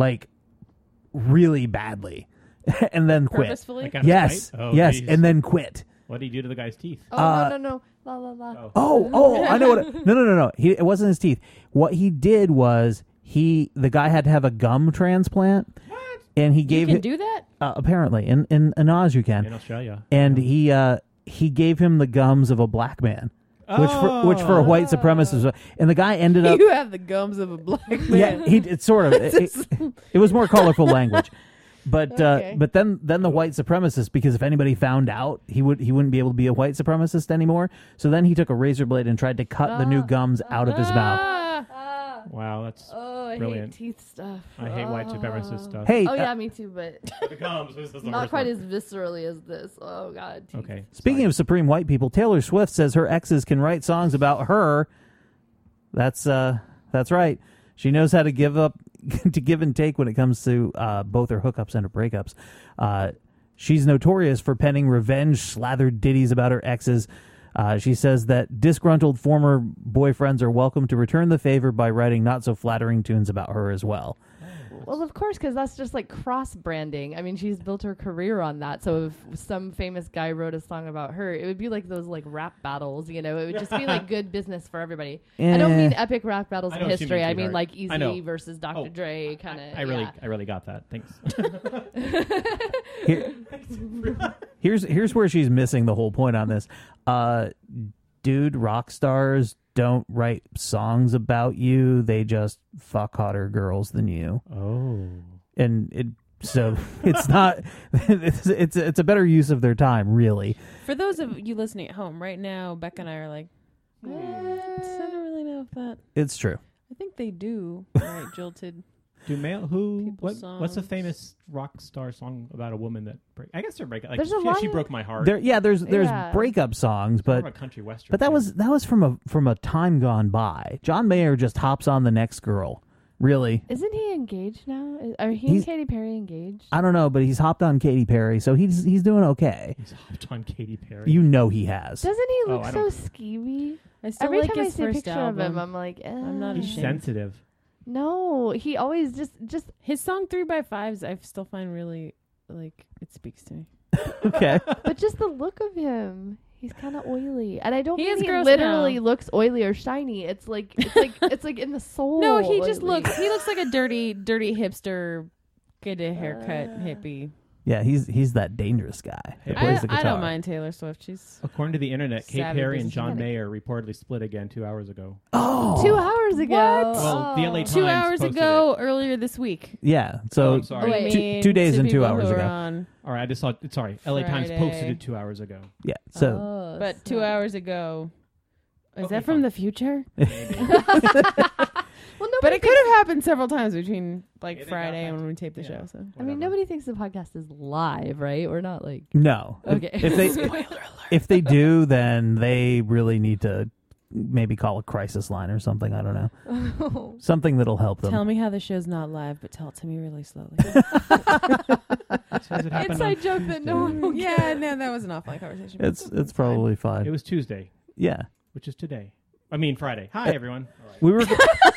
really badly, and then quit. Purposefully? Like out of Yes, spite? Oh, yes, geez. and then quit. What did he do to the guy's teeth? Oh, no. La, la, la. Oh, I know what. No. It wasn't his teeth. What he did was the guy had to have a gum transplant. What? And he gave You can it. do that? Apparently, in Oz you can. In Australia. And he gave him the gums of a black man, which for a white supremacist, and the guy ended up. You have the gums of a black man. Yeah, it's sort of. It was more colorful language. But Okay. but then the white supremacist, because if anybody found out, he wouldn't be able to be a white supremacist anymore. So then he took a razor blade and tried to cut the new gums out of his mouth. Wow, that's I brilliant. hate teeth stuff. I hate white supremacist stuff. Hey, Oh yeah, me too, but The gums was the not worst quite one. as viscerally as this. Oh god. Teeth. Okay. Speaking of supreme white people, Taylor Swift says her exes can write songs about her. That's right. She knows how to give and take when it comes to both her hookups and her breakups. She's notorious for penning revenge-slathered ditties about her exes. She says that disgruntled former boyfriends are welcome to return the favor by writing not-so-flattering tunes about her as well. Well, of course, because that's just like cross-branding. I mean, she's built her career on that. So if some famous guy wrote a song about her, it would be like those like rap battles, you know? It would just be like good business for everybody. I don't mean epic rap battles in history. I mean like Eazy versus Dr. Dre kind of. I really got that. Thanks. Here's where she's missing the whole point on this. Dude, rock stars don't write songs about you. They just fuck hotter girls than you. Oh. And so it's not it's a better use of their time, really. For those of you listening at home right now, Becca and I are like, I don't really know if that. It's true. I think they do. Right, jilted. Do male what's a famous rock star song about a woman that I guess they're breakup. Like she broke my heart. There's breakup songs, but a country western. But that was from a time gone by. John Mayer just hops on the next girl. Really? Isn't he engaged now? Are he and Katy Perry engaged? I don't know, but he's hopped on Katy Perry, so he's doing okay. He's hopped on Katy Perry. You know he has. Doesn't he look so skeevy? Every time I see a picture of him, I'm like, I'm not He's sensitive. No, he always just his song 3x5s I still find really like it speaks to me. Okay. But just the look of him, he's kind of oily, and I don't mean he gross literally now. looks oily or shiny. It's like in the soul. No, he just looks like a dirty hipster, get a haircut hippie. Yeah, he's that dangerous guy. I don't mind Taylor Swift. She's according to the internet, Katy savvy Perry and John businesswoman. Mayer reportedly split again 2 hours ago. Oh, 2 hours ago. What? Well, the LA Times 2 hours posted ago earlier this week. Yeah, so I'm sorry. two days and 2 hours ago. All right, I just saw. Sorry, LA Times Friday. posted it 2 hours ago. Yeah, so But 2 hours ago. Is that from the future? Well, but it could have happened several times between like Friday and when we taped the show. So I mean, nobody thinks the podcast is live, right? We're not like no. Okay. If they do, then they really need to maybe call a crisis line or something. I don't know. Something that'll help them. Tell me how the show's not live, but tell it to me really slowly. Inside joke that no one will get. Yeah, no, that was an offline conversation. It's probably fine. It was Tuesday. Yeah. Which is today. I mean Friday. Hi everyone. We were.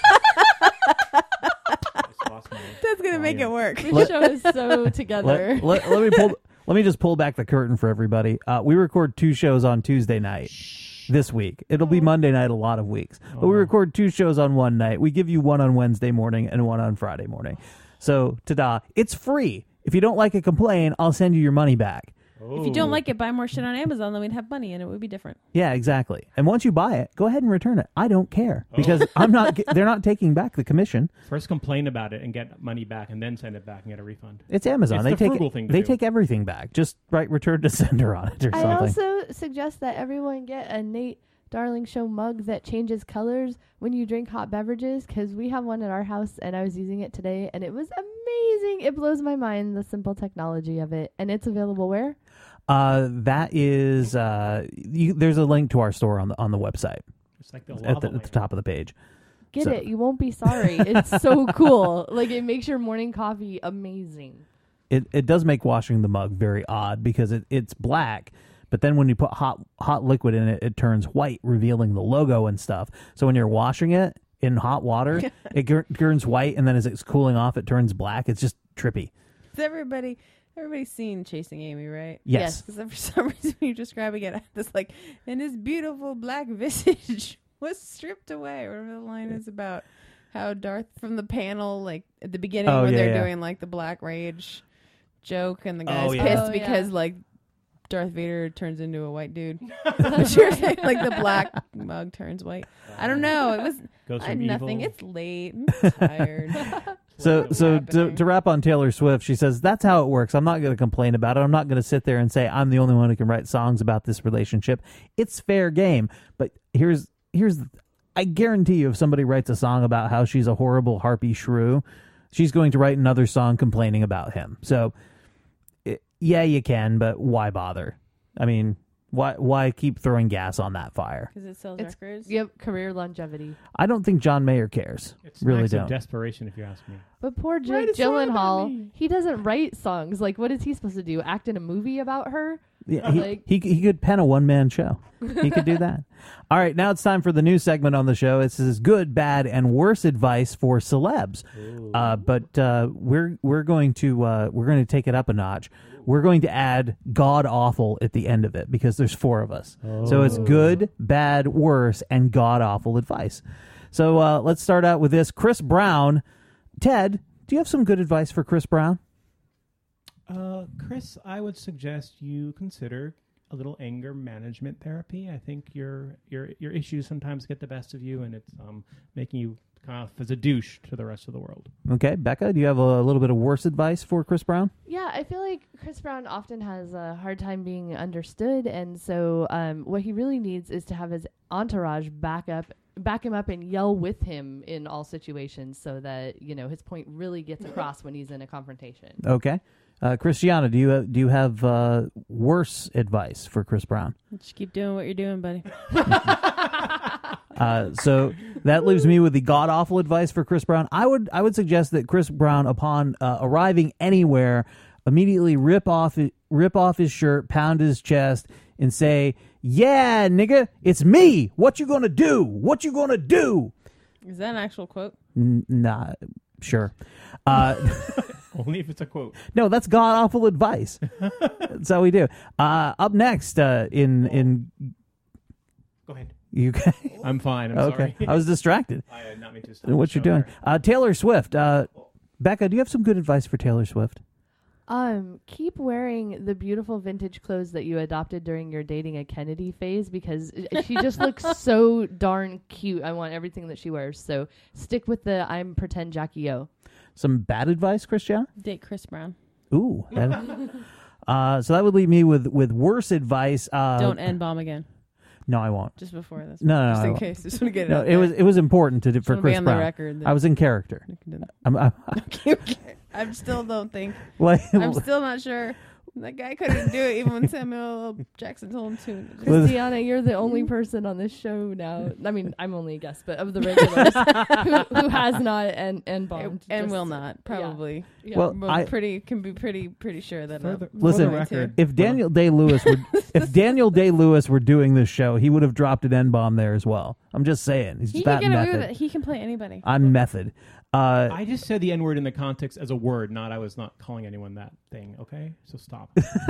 That's gonna make it work. The show is so together. Let me just pull back the curtain for everybody. We record 2 shows on Tuesday night this week. It'll be Monday night a lot of weeks, but we record 2 shows on one night. We give you one on Wednesday morning and one on Friday morning. So ta-da! It's free. If you don't like it, complain. I'll send you your money back. If you don't like it, buy more shit on Amazon, then we'd have money and it would be different. Yeah, exactly. And once you buy it, go ahead and return it. I don't care because I'm not. They're not taking back the commission. First, complain about it and get money back, and then send it back and get a refund. It's Amazon. It's the frugal thing to They do. take everything back. Just write return to sender on it or something. I also suggest that everyone get a Nate Darling Show mug that changes colors when you drink hot beverages, because we have one at our house and I was using it today and it was amazing. It blows my mind, the simple technology of it. And it's available where? That is, there's a link to our store on the website. It's like the at the top of the page. Get it. You won't be sorry. It's so cool. Like, it makes your morning coffee amazing. It does make washing the mug very odd because it's black, but then when you put hot liquid in it, it turns white, revealing the logo and stuff. So when you're washing it in hot water, it turns white, and then as it's cooling off, it turns black. It's just trippy. Everybody's seen Chasing Amy, right? Yes. Because for some reason when you're describing it, this like, and his beautiful black visage was stripped away. Whatever the line is about how Darth from the panel, like at the beginning when they're doing like the Black Rage joke, and the guy's pissed because like Darth Vader turns into a white dude. But you're saying like the black mug turns white. I don't know. It was nothing. It's late. I'm tired. So to wrap on Taylor Swift, she says, that's how it works. I'm not going to complain about it. I'm not going to sit there and say I'm the only one who can write songs about this relationship. It's fair game. But here's I guarantee you, if somebody writes a song about how she's a horrible harpy shrew, she's going to write another song complaining about him. So, yeah, you can, but why bother? I mean, Why keep throwing gas on that fire? Because it sells It's- records. Yep, career longevity. I don't think John Mayer cares. It's really acts of don't. desperation, if you ask me. But poor Write Jake a song about Gyllenhaal, me. he doesn't write songs. Like, what is he supposed to do? Act in a movie about her? Yeah, Like- he could pen a one-man show. He could do that. All right, now it's time for the new segment on the show. It's this good, bad, and worse advice for celebs. But we're going to take it up a notch. We're going to add god awful at the end of it because there's 4 of us. So it's good, bad, worse, and god awful advice. So let's start out with this. Chris Brown. Ted, do you have some good advice for Chris Brown? Chris, I would suggest you consider a little anger management therapy. I think your issues sometimes get the best of you, and it's making you kind of as a douche to the rest of the world. Okay, Becca, do you have a little bit of worse advice for Chris Brown? Yeah, I feel like Chris Brown often has a hard time being understood, and so what he really needs is to have his entourage back him up and yell with him in all situations so that, his point really gets across when he's in a confrontation. Okay. Christiana, do you have worse advice for Chris Brown? Just keep doing what you're doing, buddy. So that leaves me with the god awful advice for Chris Brown. I would suggest that Chris Brown, upon arriving anywhere, immediately rip off his shirt, pound his chest, and say, "Yeah, nigga, it's me. What you gonna do? What you gonna do?" Is that an actual quote? Nah, sure. Only if it's a quote. No, that's god awful advice. That's how we do. Up next, in Go ahead. you guys. I'm fine. I'm Okay, sorry. I was distracted. I did not mean to stop What the you're show doing? there. Taylor Swift. Becca, do you have some good advice for Taylor Swift? Keep wearing the beautiful vintage clothes that you adopted during your dating a Kennedy phase because she just looks so darn cute. I want everything that she wears. So stick with the I'm pretend Jackie O. Some bad advice, Christian? Date Chris Brown. Ooh. So that would leave me with worse advice. Don't end bomb again. No, I won't. Just before this. No, Just I in won't. case. Just want to get it No, out it was important for wanna be Chris on the Brown. record that- I was in character. I still don't think. Like- I'm still not sure. That guy couldn't do it even when Samuel L. Jackson told him to. Christiana, you're the only person on this show now. I mean, I'm only a guest, but of the regulars who has not and bombed and just- will not probably. Yeah. Well, But I- can be pretty sure that. Listen, if Daniel Day-Lewis were doing this show, he would have dropped an N-bomb there as well. I'm just saying. He's he that can get away method. with it. He can play anybody. I'm method. I just said the N-word in the context as a word, I was not calling anyone that thing, okay? So stop.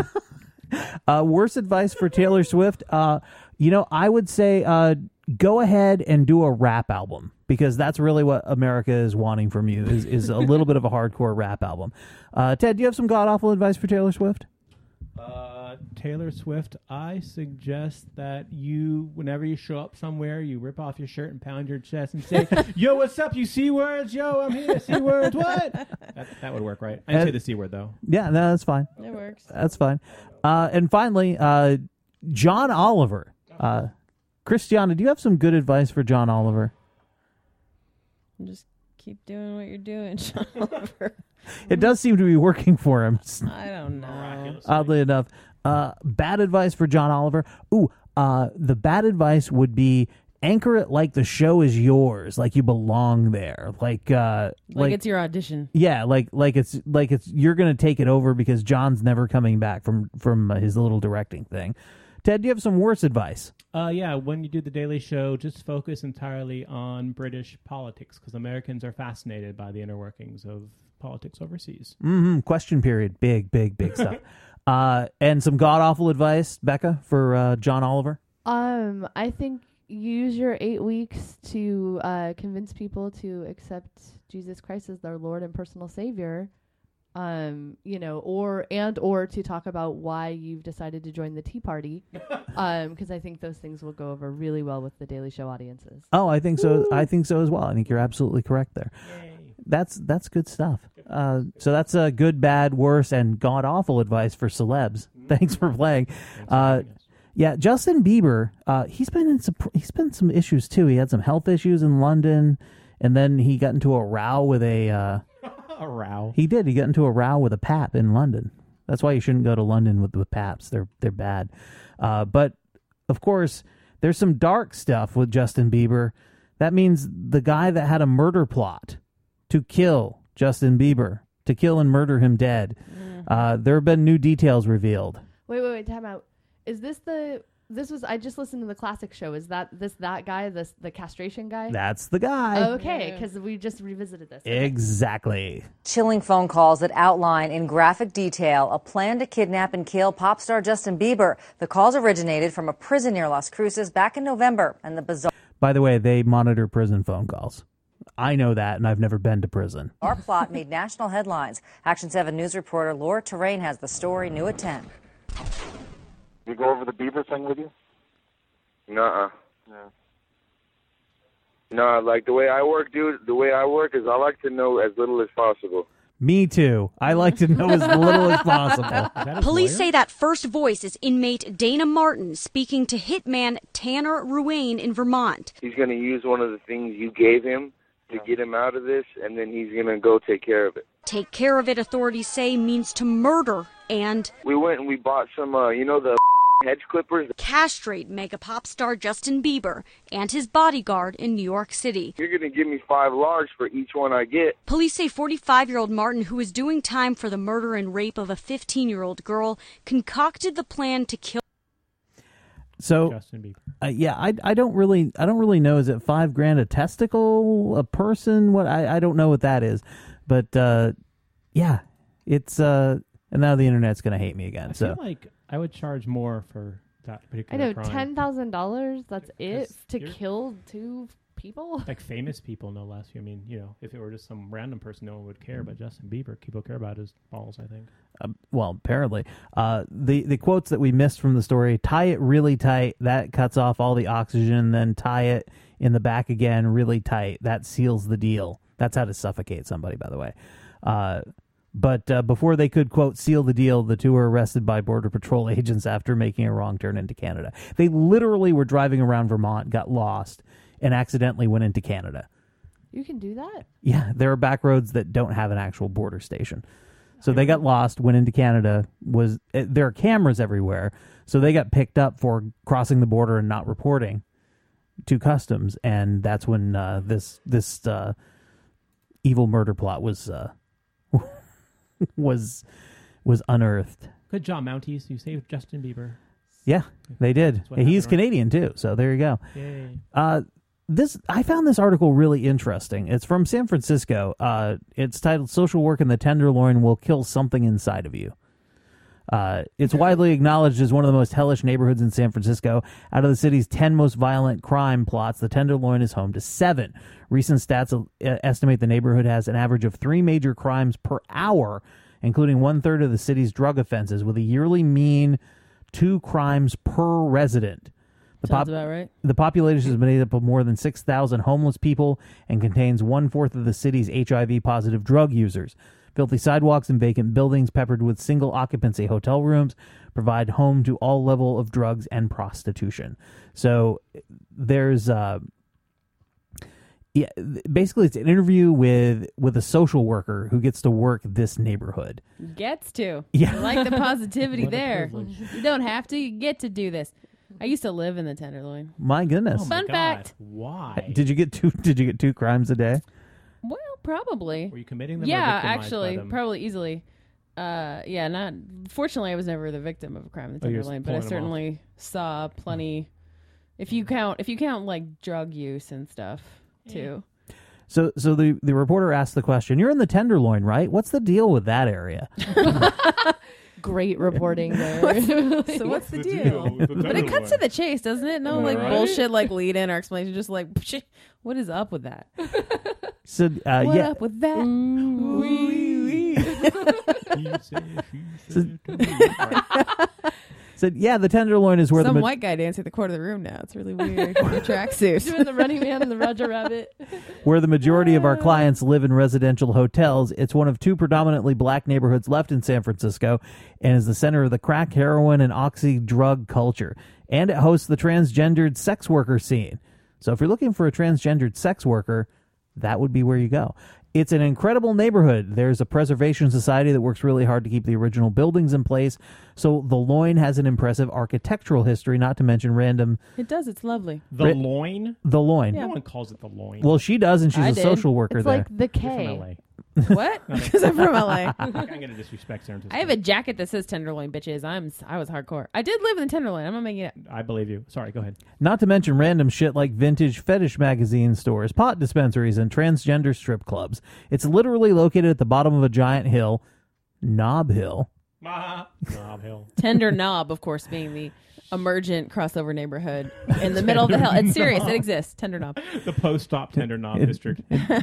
Worse advice for Taylor Swift. I would say go ahead and do a rap album because that's really what America is wanting from you is a little bit of a hardcore rap album. Ted, do you have some god-awful advice for Taylor Swift? Taylor Swift, I suggest that whenever you show up somewhere, you rip off your shirt and pound your chest and say, "Yo, what's up, you C-words? Yo, I'm here, C-words, what?" That would work, right? I didn't say the C-word, though. Yeah, no, that's fine. It works. That's fine. And finally, John Oliver. Christiana, do you have some good advice for John Oliver? Just keep doing what you're doing, John Oliver. It does seem to be working for him. I don't know. Oddly enough. Bad advice for John Oliver. Ooh, the bad advice would be anchor it like the show is yours, like you belong there, like it's your audition. Yeah, like it's you're gonna take it over because John's never coming back from his little directing thing. Ted, do you have some worse advice? Yeah, when you do the Daily Show, just focus entirely on British politics because Americans are fascinated by the inner workings of politics overseas. Question period. Big stuff. And some god-awful advice, Becca, for John Oliver? I think use your 8 weeks to convince people to accept Jesus Christ as their Lord and personal Savior. Or to talk about why you've decided to join the Tea Party, because I think those things will go over really well with the Daily Show audiences. Oh, I think so. I think so as well. I think you're absolutely correct there. Yay. That's good stuff. So that's a good, bad, worse, and god awful advice for celebs. Thanks for playing. Yeah, Justin Bieber. He's been in some issues too. He had some health issues in London, and then he got into a row with a. A row. He did. He got into a row with a pap in London. That's why you shouldn't go to London with Paps. They're bad. But of course, there's some dark stuff with Justin Bieber. That means the guy that had a murder plot to kill Justin Bieber, to kill and murder him dead. There have been new details revealed. Wait, time out. Is this I just listened to the classic show. Is that guy, the castration guy? That's the guy. Okay, because we just revisited this. Exactly. Chilling phone calls that outline in graphic detail a plan to kidnap and kill pop star Justin Bieber. The calls originated from a prison near Las Cruces back in November, and the bizarre... By the way, they monitor prison phone calls. I know that, and I've never been to prison. Our plot made national headlines. Action 7 News reporter Laura Terrain has the story, new at 10. You go over the Bieber thing with you? Nuh-uh. Yeah. No, like the way I work, dude, the way I work is I like to know as little as possible. Me too. I like to know as little as possible. Police say that first voice is inmate Dana Martin speaking to hitman Tanner Ruane in Vermont. He's going to use one of the things you gave him to get him out of this, and then he's going to go take care of it. Take care of it, authorities say, means to murder and... We went and we bought some, the hedge clippers. Castrate mega pop star Justin Bieber and his bodyguard in New York City. You're going to give me 5 large for each one I get. Police say 45-year-old Martin, who is doing time for the murder and rape of a 15-year-old girl, concocted the plan to kill... So, Justin Bieber. I don't really know. Is it $5,000 a testicle, a person? What I don't know what that is, but it's and now the internet's gonna hate me again. I feel like I would charge more for that particular. I know, crime. $10,000. That's it to kill 2 people. Like famous people, no less. I mean, if it were just some random person, no one would care. But Justin Bieber, people care about his balls, I think. Well, apparently. The quotes that we missed from the story: tie it really tight, that cuts off all the oxygen, then tie it in the back again really tight, that seals the deal. That's how to suffocate somebody, by the way. But before they could, quote, seal the deal, the 2 were arrested by Border Patrol agents after making a wrong turn into Canada. They literally were driving around Vermont, got lost, and accidentally went into Canada. You can do that? Yeah, there are back roads that don't have an actual border station. So they got lost, went into Canada. There are cameras everywhere, so they got picked up for crossing the border and not reporting to customs, and that's when this evil murder plot was unearthed. Good job, Mounties. You saved Justin Bieber. Yeah, they did. He's Canadian too, so there you go. Yay. I found this article really interesting. It's from San Francisco. It's titled "Social Work in the Tenderloin Will Kill Something Inside of You." It's widely acknowledged as one of the most hellish neighborhoods in San Francisco. Out of the city's 10 most violent crime plots, the Tenderloin is home to 7. Recent stats estimate the neighborhood has an average of 3 major crimes per hour, including 1/3 of the city's drug offenses, with a yearly mean 2 crimes per resident. Sounds about right. The population is made up of more than 6,000 homeless people and contains 1/4 of the city's HIV-positive drug users. Filthy sidewalks and vacant buildings peppered with single-occupancy hotel rooms provide home to all level of drugs and prostitution. So there's basically it's an interview with a social worker who gets to work this neighborhood. Gets to. Yeah. I like the positivity What a there. privilege. You don't have to. You get to do this. I used to live in the Tenderloin. My goodness. Oh my Fun God. fact. Why? Did you get 2 crimes a day? Well, probably. Were you committing them? Yeah, or victimized by actually, them? probably easily. Not. Fortunately, I was never the victim of a crime in the Oh, you're just Tenderloin, but I pulling them certainly saw plenty. If you count like drug use and stuff too. So the reporter asked the question, "You're in the Tenderloin, right? What's the deal with that area?" Great reporting there. So what's the deal? But it cuts to the chase, doesn't it? No, like bullshit, like lead in or explanation. Just like, what is up with that? So What up with that? Said, yeah, the Tenderloin is where Some the white guy dancing at the corner of the room now. It's really weird. In a tracksuit. Doing the Running Man and the Roger Rabbit. where the majority of our clients live in residential hotels. It's one of 2 predominantly black neighborhoods left in San Francisco and is the center of the crack, heroin, and oxy drug culture. And it hosts the transgendered sex worker scene. So if you're looking for a transgendered sex worker, that would be where you go. It's an incredible neighborhood. There's a preservation society that works really hard to keep the original buildings in place. So the Loin has an impressive architectural history, not to mention random... It does. It's lovely. The Loin? The Loin. No one calls it the Loin. Well, she does, and she's a social worker it's there. Like the K. You're from LA. What? Because I'm from LA. I'm going to disrespect San Francisco. I have a jacket that says Tenderloin, bitches. I was hardcore. I did live in the Tenderloin. I'm not making it. I believe you. Sorry, go ahead. Not to mention random shit like vintage fetish magazine stores, pot dispensaries, and transgender strip clubs. It's literally located at the bottom of a giant hill, Knob Hill. Knob Hill. Tender Knob, of course, being the emergent crossover neighborhood in the middle of the hill. It's serious. It exists. Tender Knob. The post-stop Tender Knob district.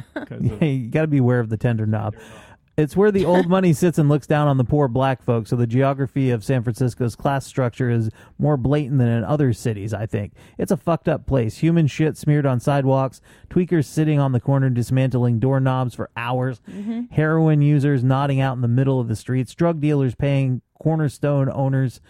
You got to be aware of the Tender Knob. It's where the old money sits and looks down on the poor black folks, so the geography of San Francisco's class structure is more blatant than in other cities, I think. It's a fucked up place. Human shit smeared on sidewalks, tweakers sitting on the corner dismantling doorknobs for hours, heroin users nodding out in the middle of the streets, drug dealers paying corner store owners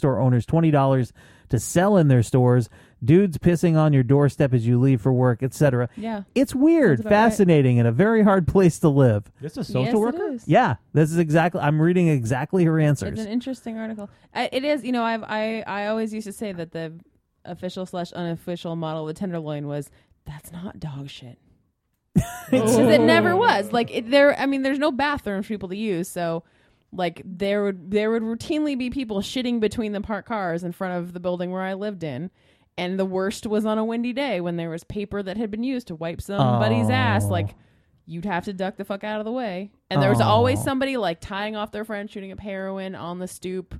$20 to sell in their stores, dudes pissing on your doorstep as you leave for work, etc. Yeah. It's weird, fascinating, and a very hard place to live. This is a social worker? It is. Yeah, this is exactly. I'm reading exactly her answers. It's an interesting article. It is. You know, I always used to say that the official/unofficial model of the Tenderloin was that's not dog shit. Because it never was. Like there's no bathrooms for people to use, so. Like there would routinely be people shitting between the parked cars in front of the building where I lived in, and the worst was on a windy day when there was paper that had been used to wipe somebody's ass. Like you'd have to duck the fuck out of the way, and there was always somebody like tying off their friend, shooting up heroin on the stoop.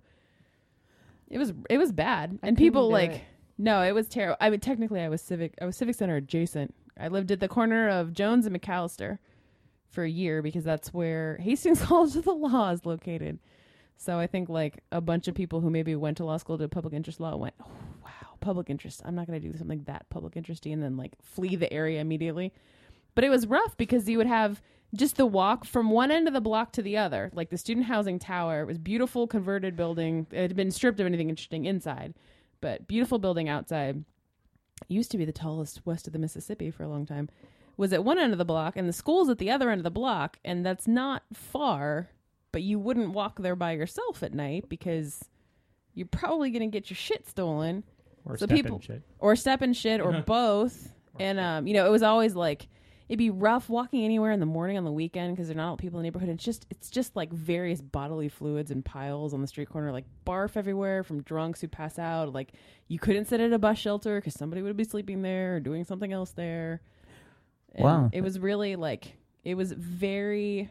It was bad, and people like no, it was terrible. I mean, technically, I was civic center adjacent. I lived at the corner of Jones and McAllister for a year because that's where Hastings College of the Law is located. So I think like a bunch of people who maybe went to law school, did public interest law, went, oh, wow, public interest. I'm not going to do something that public interesty, and then like flee the area immediately. But it was rough because you would have just the walk from one end of the block to the other, like the student housing tower. It was beautiful converted building. It had been stripped of anything interesting inside, but beautiful building outside. It used to be the tallest west of the Mississippi for a long time. Was at one end of the block, and the school's at the other end of the block, and that's not far, but you wouldn't walk there by yourself at night because you're probably going to get your shit stolen. Or so step people, in shit. Or step in shit, or both. And, you know, it was always like, it'd be rough walking anywhere in the morning on the weekend because there are not a lot of people in the neighborhood. It's just like various bodily fluids and piles on the street corner, like barf everywhere from drunks who pass out. Like you couldn't sit at a bus shelter because somebody would be sleeping there or doing something else there. And wow. It was really like, it was very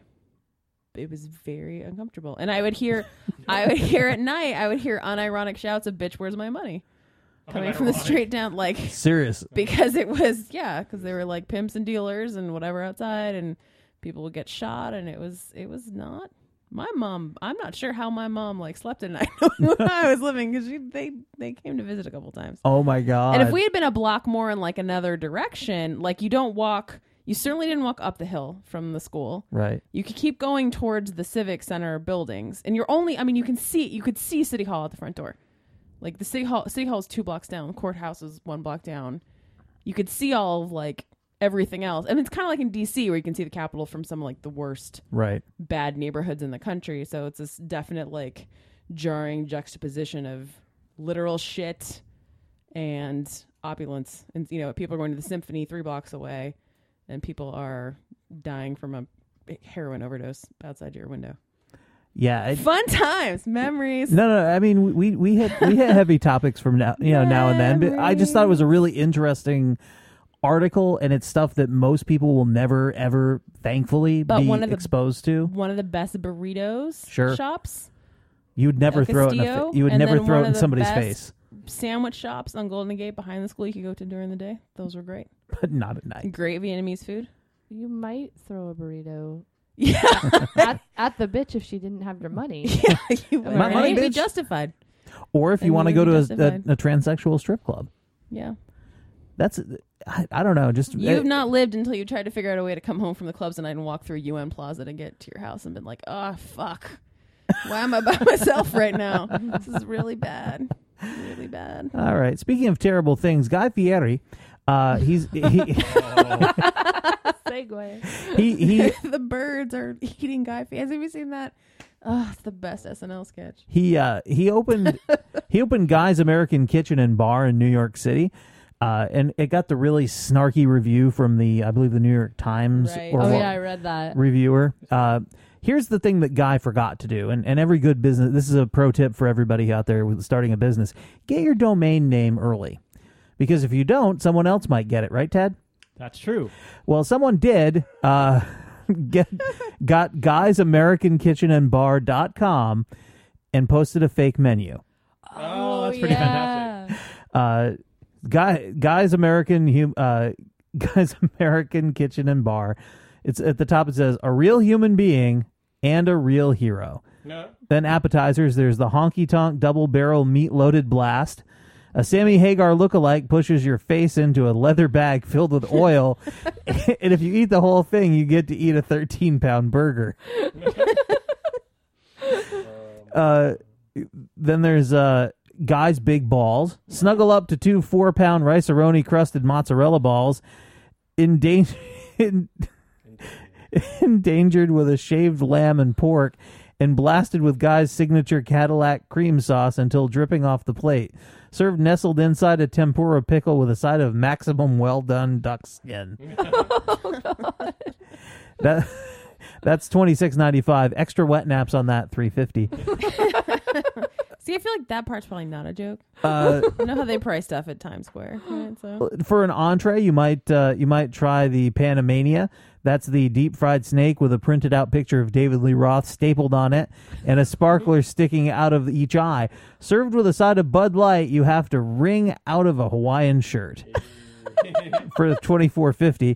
uncomfortable. And I would hear at night, I would hear unironic shouts of bitch, where's my money? Coming from the street down, like serious. Because it was, because they were like pimps and dealers and whatever outside, and people would get shot, and it was not my mom. I'm not sure how my mom like slept at night when I was living because they came to visit a couple times. Oh my god! And if we had been a block more in like another direction, like you certainly didn't walk up the hill from the school. Right. You could keep going towards the Civic Center buildings, and you could see City Hall at the front door. Like the City Hall is 2 blocks down. The courthouse is 1 block down. You could see all of like everything else. And it's kind of like in DC where you can see the Capitol from some like the worst bad neighborhoods in the country. So it's this definite like jarring juxtaposition of literal shit and opulence. And, you know, people are going to the Symphony 3 blocks away and people are dying from a heroin overdose outside your window. Yeah, fun times, memories. No. I mean, we hit heavy topics from now and then. But I just thought it was a really interesting article, and it's stuff that most people will never ever, thankfully, be exposed to. One of the best burritos shops. You would never throw it. You would never throw it in somebody's face. Sandwich shops on Golden Gate behind the school you could go to during the day. Those were great, but not at night. Great Vietnamese food. You might throw a burrito. Yeah, at the bitch if she didn't have your money. Yeah, you would. My money, be bitch. justified. Or if you want to go to a transsexual strip club. Yeah, that's I don't know. Just you've not lived until you tried to figure out a way to come home from the clubs at night and walk through UN Plaza to get to your house and been like, oh fuck, why am I by myself right now? This is really bad, really bad. All right. Speaking of terrible things, Guy Fieri, segue. He the birds are eating Guy Fieri. Have you seen that? Oh, it's the best SNL sketch. he opened Guy's American Kitchen and Bar in New York City. And it got the really snarky review from I believe the New York Times. Right. I read that. Reviewer. Here's the thing that Guy forgot to do, and every good business, this is a pro tip for everybody out there with starting a business. Get your domain name early. Because if you don't, someone else might get it, right, Ted? That's true. Well, someone did got guysamericankitchenandbar.com and posted a fake menu. Oh, that's pretty fantastic. Guy's American Kitchen and Bar. It's at the top. It says a real human being and a real hero. No. Then appetizers. There's the honky tonk double barrel meat loaded blast. A Sammy Hagar lookalike pushes your face into a leather bag filled with oil, and if you eat the whole thing, you get to eat a 13-pound burger. Then there's Guy's Big Balls. Snuggle up to 2 4-pound rice-a-roni crusted mozzarella balls. Endangered with a shaved lamb and pork, and blasted with Guy's signature Cadillac cream sauce until dripping off the plate. Served nestled inside a tempura pickle with a side of maximum well-done duck skin. Oh, God. That's $26.95. Extra wet naps on that, $3.50. See, I feel like that part's probably not a joke. You know how they price stuff at Times Square, right? So for an entree, you might try the Panamania. That's the deep fried snake with a printed out picture of David Lee Roth stapled on it and a sparkler sticking out of each eye. Served with a side of Bud Light, you have to wring out of a Hawaiian shirt for $24.50.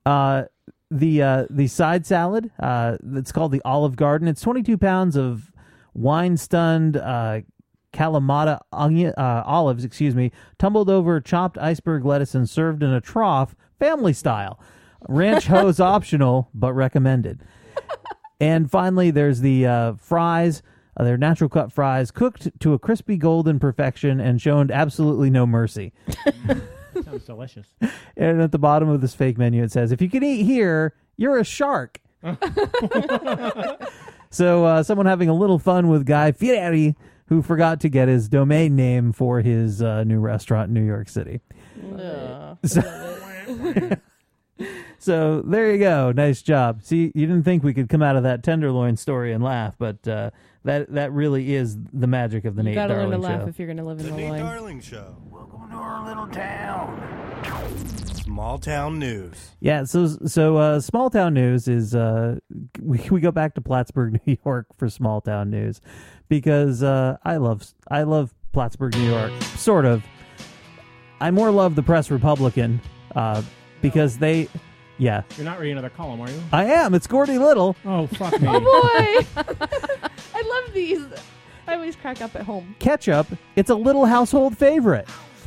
The side salad, that's called the Olive Garden. It's 22 pounds of wine-stunned Kalamata olives, tumbled over chopped iceberg lettuce and served in a trough, family style. Ranch hose optional, but recommended. And finally, there's the fries. They're natural cut fries, cooked to a crispy golden perfection and shown absolutely no mercy. Sounds delicious. And at the bottom of this fake menu, it says, if you can eat here, you're a shark. So someone having a little fun with Guy Fieri, who forgot to get his domain name for his new restaurant in New York City. So there you go. Nice job. See, you didn't think we could come out of that Tenderloin story and laugh, but that really is the magic of the Nate Darling Show. You gotta learn to laugh if you're gonna live in the Nate Darling Show. Welcome to our little town. Small town news. Yeah, so small town news is we go back to Plattsburgh, New York for small town news because I love Plattsburgh, New York. Sort of. I more love the Press Republican because they. Yeah. You're not reading another column, are you? I am. It's Gordy Little. Oh, fuck me. Oh, boy. I love these. I always crack up at home. Ketchup. It's a little household favorite.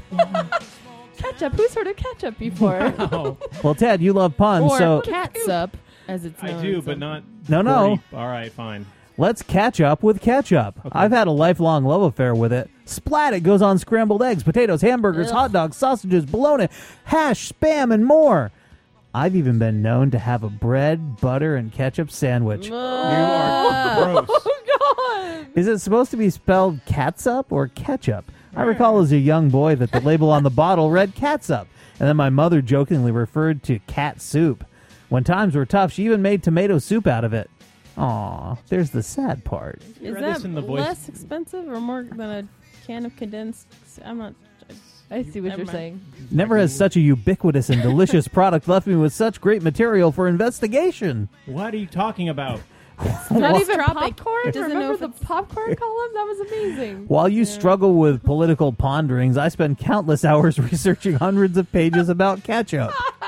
Ketchup. Who's heard of ketchup before? Wow. Well, Ted, you love puns, or so catsup, as it's known. I do, but not. No. All right, fine. Let's catch up with ketchup. Okay. I've had a lifelong love affair with it. Splat! It goes on scrambled eggs, potatoes, hamburgers, hot dogs, sausages, bologna, hash, Spam, and more. I've even been known to have a bread, butter, and ketchup sandwich. You are gross. Oh, God. Is it supposed to be spelled catsup or ketchup? I recall as a young boy that the label on the bottle read catsup, and then my mother jokingly referred to cat soup. When times were tough, she even made tomato soup out of it. Aw, there's the sad part. Is that less expensive or more than a can of condensed? I'm not. I see what you're saying. Never has such a ubiquitous and delicious product left me with such great material for investigation. What are you talking about? Not even popcorn? Remember the popcorn column? That was amazing. While you struggle with political ponderings, I spend countless hours researching hundreds of pages about ketchup.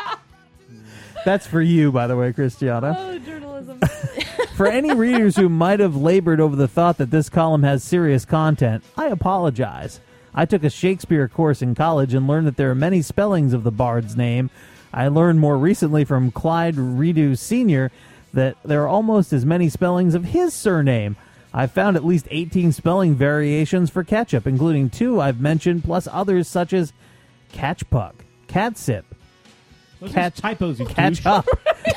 That's for you, by the way, Christiana. Oh, journalism. For any readers who might have labored over the thought that this column has serious content, I apologize. I took a Shakespeare course in college and learned that there are many spellings of the bard's name. I learned more recently from Clyde Redu Sr. that there are almost as many spellings of his surname. I've found at least 18 spelling variations for ketchup, including 2 I've mentioned, plus others such as catchpuck, catsip, Those are typos, you catch douche. up,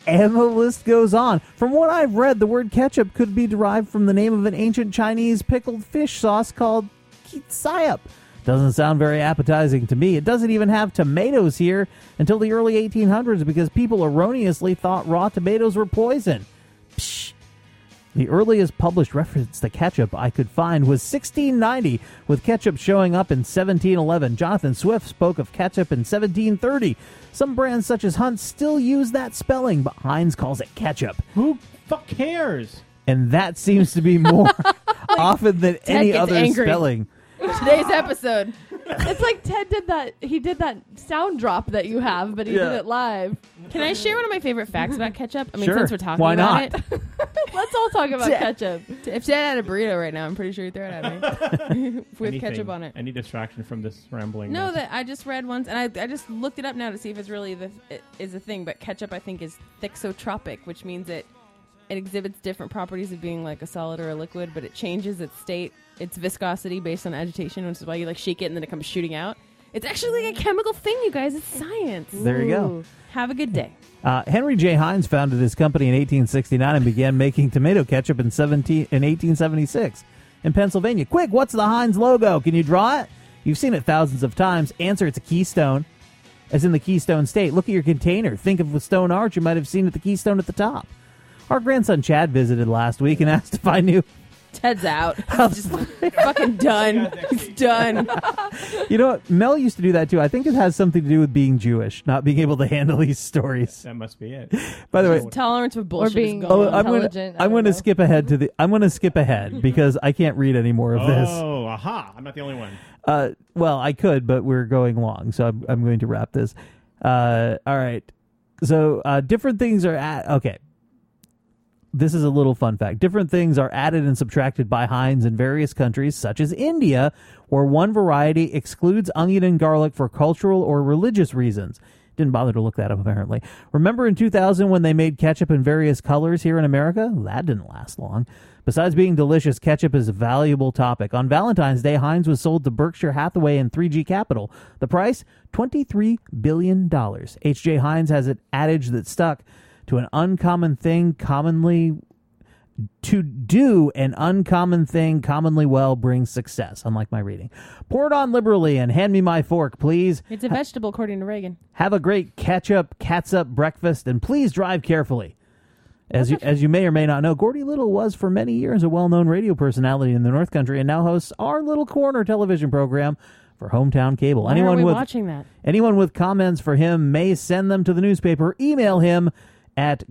And the list goes on. From what I've read, the word ketchup could be derived from the name of an ancient Chinese pickled fish sauce called kitsayup. Doesn't sound very appetizing to me. It doesn't even have tomatoes here until the early 1800s because people erroneously thought raw tomatoes were poison. Psh. The earliest published reference to ketchup I could find was 1690, with ketchup showing up in 1711. Jonathan Swift spoke of ketchup in 1730. Some brands such as Hunt still use that spelling, but Heinz calls it ketchup. Who fuck cares? And that seems to be more often than any other spelling. Today's episode. It's like Ted did that. He did that sound drop that you have, but he did it live. Can I share one of my favorite facts about ketchup? I mean, Sure. since we're talking Why about not? it. Let's all talk about ketchup. If Ted had a burrito right now, I'm pretty sure he'd throw it at me with ketchup on it. Any distraction from this rambling? No, that I just read once, and I just looked it up now to see if it's really is a thing. But ketchup, I think, is thixotropic, which means it exhibits different properties of being like a solid or a liquid, but it changes its state, its viscosity based on agitation, which is why you like shake it and then it comes shooting out. It's actually like a chemical thing, you guys. It's science. There you go. Have a good day. Henry J. Heinz founded his company in 1869 and began making tomato ketchup in 1876 in Pennsylvania. Quick, what's the Heinz logo? Can you draw it? You've seen it thousands of times. Answer, it's a keystone, as in the Keystone State. Look at your container. Think of the stone arch. You might have seen it, the keystone at the top. Our grandson Chad visited last week and asked if I knew. Ted's out. He's just fucking done. He's done. You know what? Mel used to do that too. I think it has something to do with being Jewish, not being able to handle these stories. That must be it. By the way, tolerance of bullshit. Or being is gone. intelligent. I'm going to skip ahead to the. I'm going to skip ahead because I can't read any more of this. Oh, aha! I'm not the only one. Well, I could, but we're going long, so I'm going to wrap this. All right. So different things are okay. This is a little fun fact. Different things are added and subtracted by Heinz in various countries, such as India, where one variety excludes onion and garlic for cultural or religious reasons. Didn't bother to look that up, apparently. Remember in 2000 when they made ketchup in various colors here in America? That didn't last long. Besides being delicious, ketchup is a valuable topic. On Valentine's Day, Heinz was sold to Berkshire Hathaway and 3G Capital. The price? $23 billion. H.J. Heinz has an adage that stuck. To an uncommon thing commonly well brings success. Unlike my reading. Pour it on liberally and hand me my fork, please. It's a vegetable, according to Reagan. Have a great catsup breakfast, and please drive carefully. As you may or may not know, Gordy Little was for many years a well-known radio personality in the North Country and now hosts our Little Corner television program for Hometown Cable. Why are we watching that? Anyone with comments for him may send them to the newspaper or email him at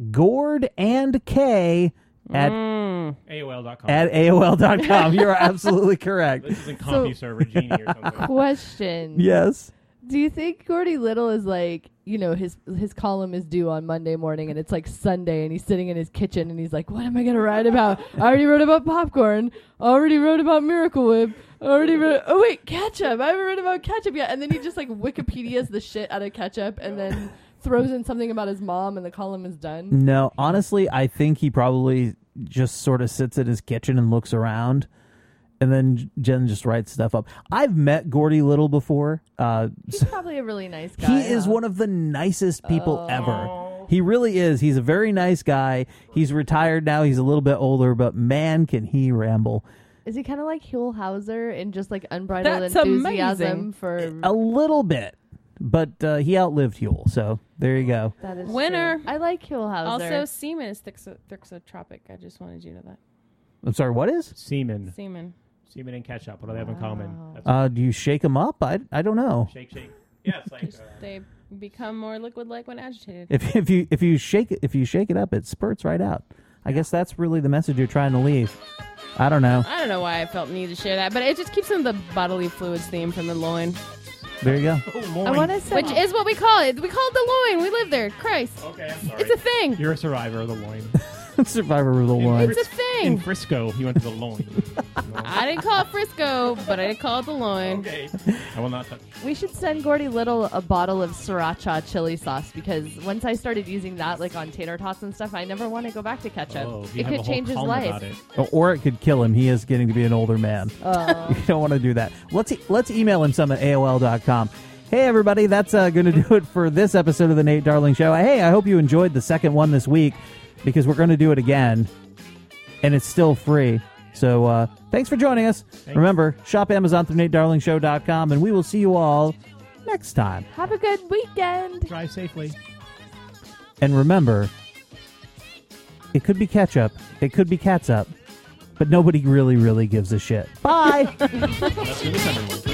gordandk at AOL.com. At AOL.com. You're absolutely correct. This isn't CompuServe Genie or something. Question. Yes. Do you think Gordy Little is like, you know, his column is due on Monday morning and it's like Sunday and he's sitting in his kitchen and he's like, what am I going to write about? I already wrote about popcorn. I already wrote about Miracle Whip. Oh wait, ketchup. I haven't read about ketchup yet. And then he just like Wikipedia's the shit out of ketchup and then throws in something about his mom and the column is done. No, honestly, I think he probably just sort of sits in his kitchen and looks around. And then Jen just writes stuff up. I've met Gordy Little before. He's probably a really nice guy. He is one of the nicest people ever. He really is. He's a very nice guy. He's retired now. He's a little bit older, but man, can he ramble. Is he kind of like Huell Hauser in just like unbridled That's enthusiasm amazing. for A little bit. But he outlived Huell, so there you go. That is Winner. true. I like Huell Hauser. Also, semen is thixotropic. I just wanted you to know that. I'm sorry, what is? Semen. Semen. Semen and ketchup. What do they have in common? Do you shake them up? I don't know. Shake. Yeah, it's like They become more liquid-like when agitated. If you shake it up, it spurts right out. I guess that's really the message you're trying to leave. I don't know. I don't know why I felt the need to share that, but it just keeps in the bodily fluids theme from the loin. There you go. I want to say, Which is what we call it. We call it the loin. We live there. Christ. Okay, I'm sorry. It's a thing. You're a survivor of the loin. Survivor of the loin. It's a thing. In Frisco, he went to the loin. I didn't call it Frisco, but I did call it the loin. Okay. I will not touch. we should send Gordy Little a bottle of Sriracha chili sauce because once I started using that like on tater tots and stuff, I never want to go back to ketchup. You it have a could whole change his column life. about it. Or it could kill him. He is getting to be an older man. You don't want to do that. Let's email him some at AOL.com. Hey, everybody, that's going to do it for this episode of the Nate Darling Show. Hey, I hope you enjoyed the second one this week, because we're going to do it again, and it's still free. So thanks for joining us. Thanks. Remember, shop Amazon through NateDarlingShow.com, and we will see you all next time. Have a good weekend. Drive safely. And remember, it could be ketchup, it could be catsup, but nobody really, really gives a shit. Bye! That's really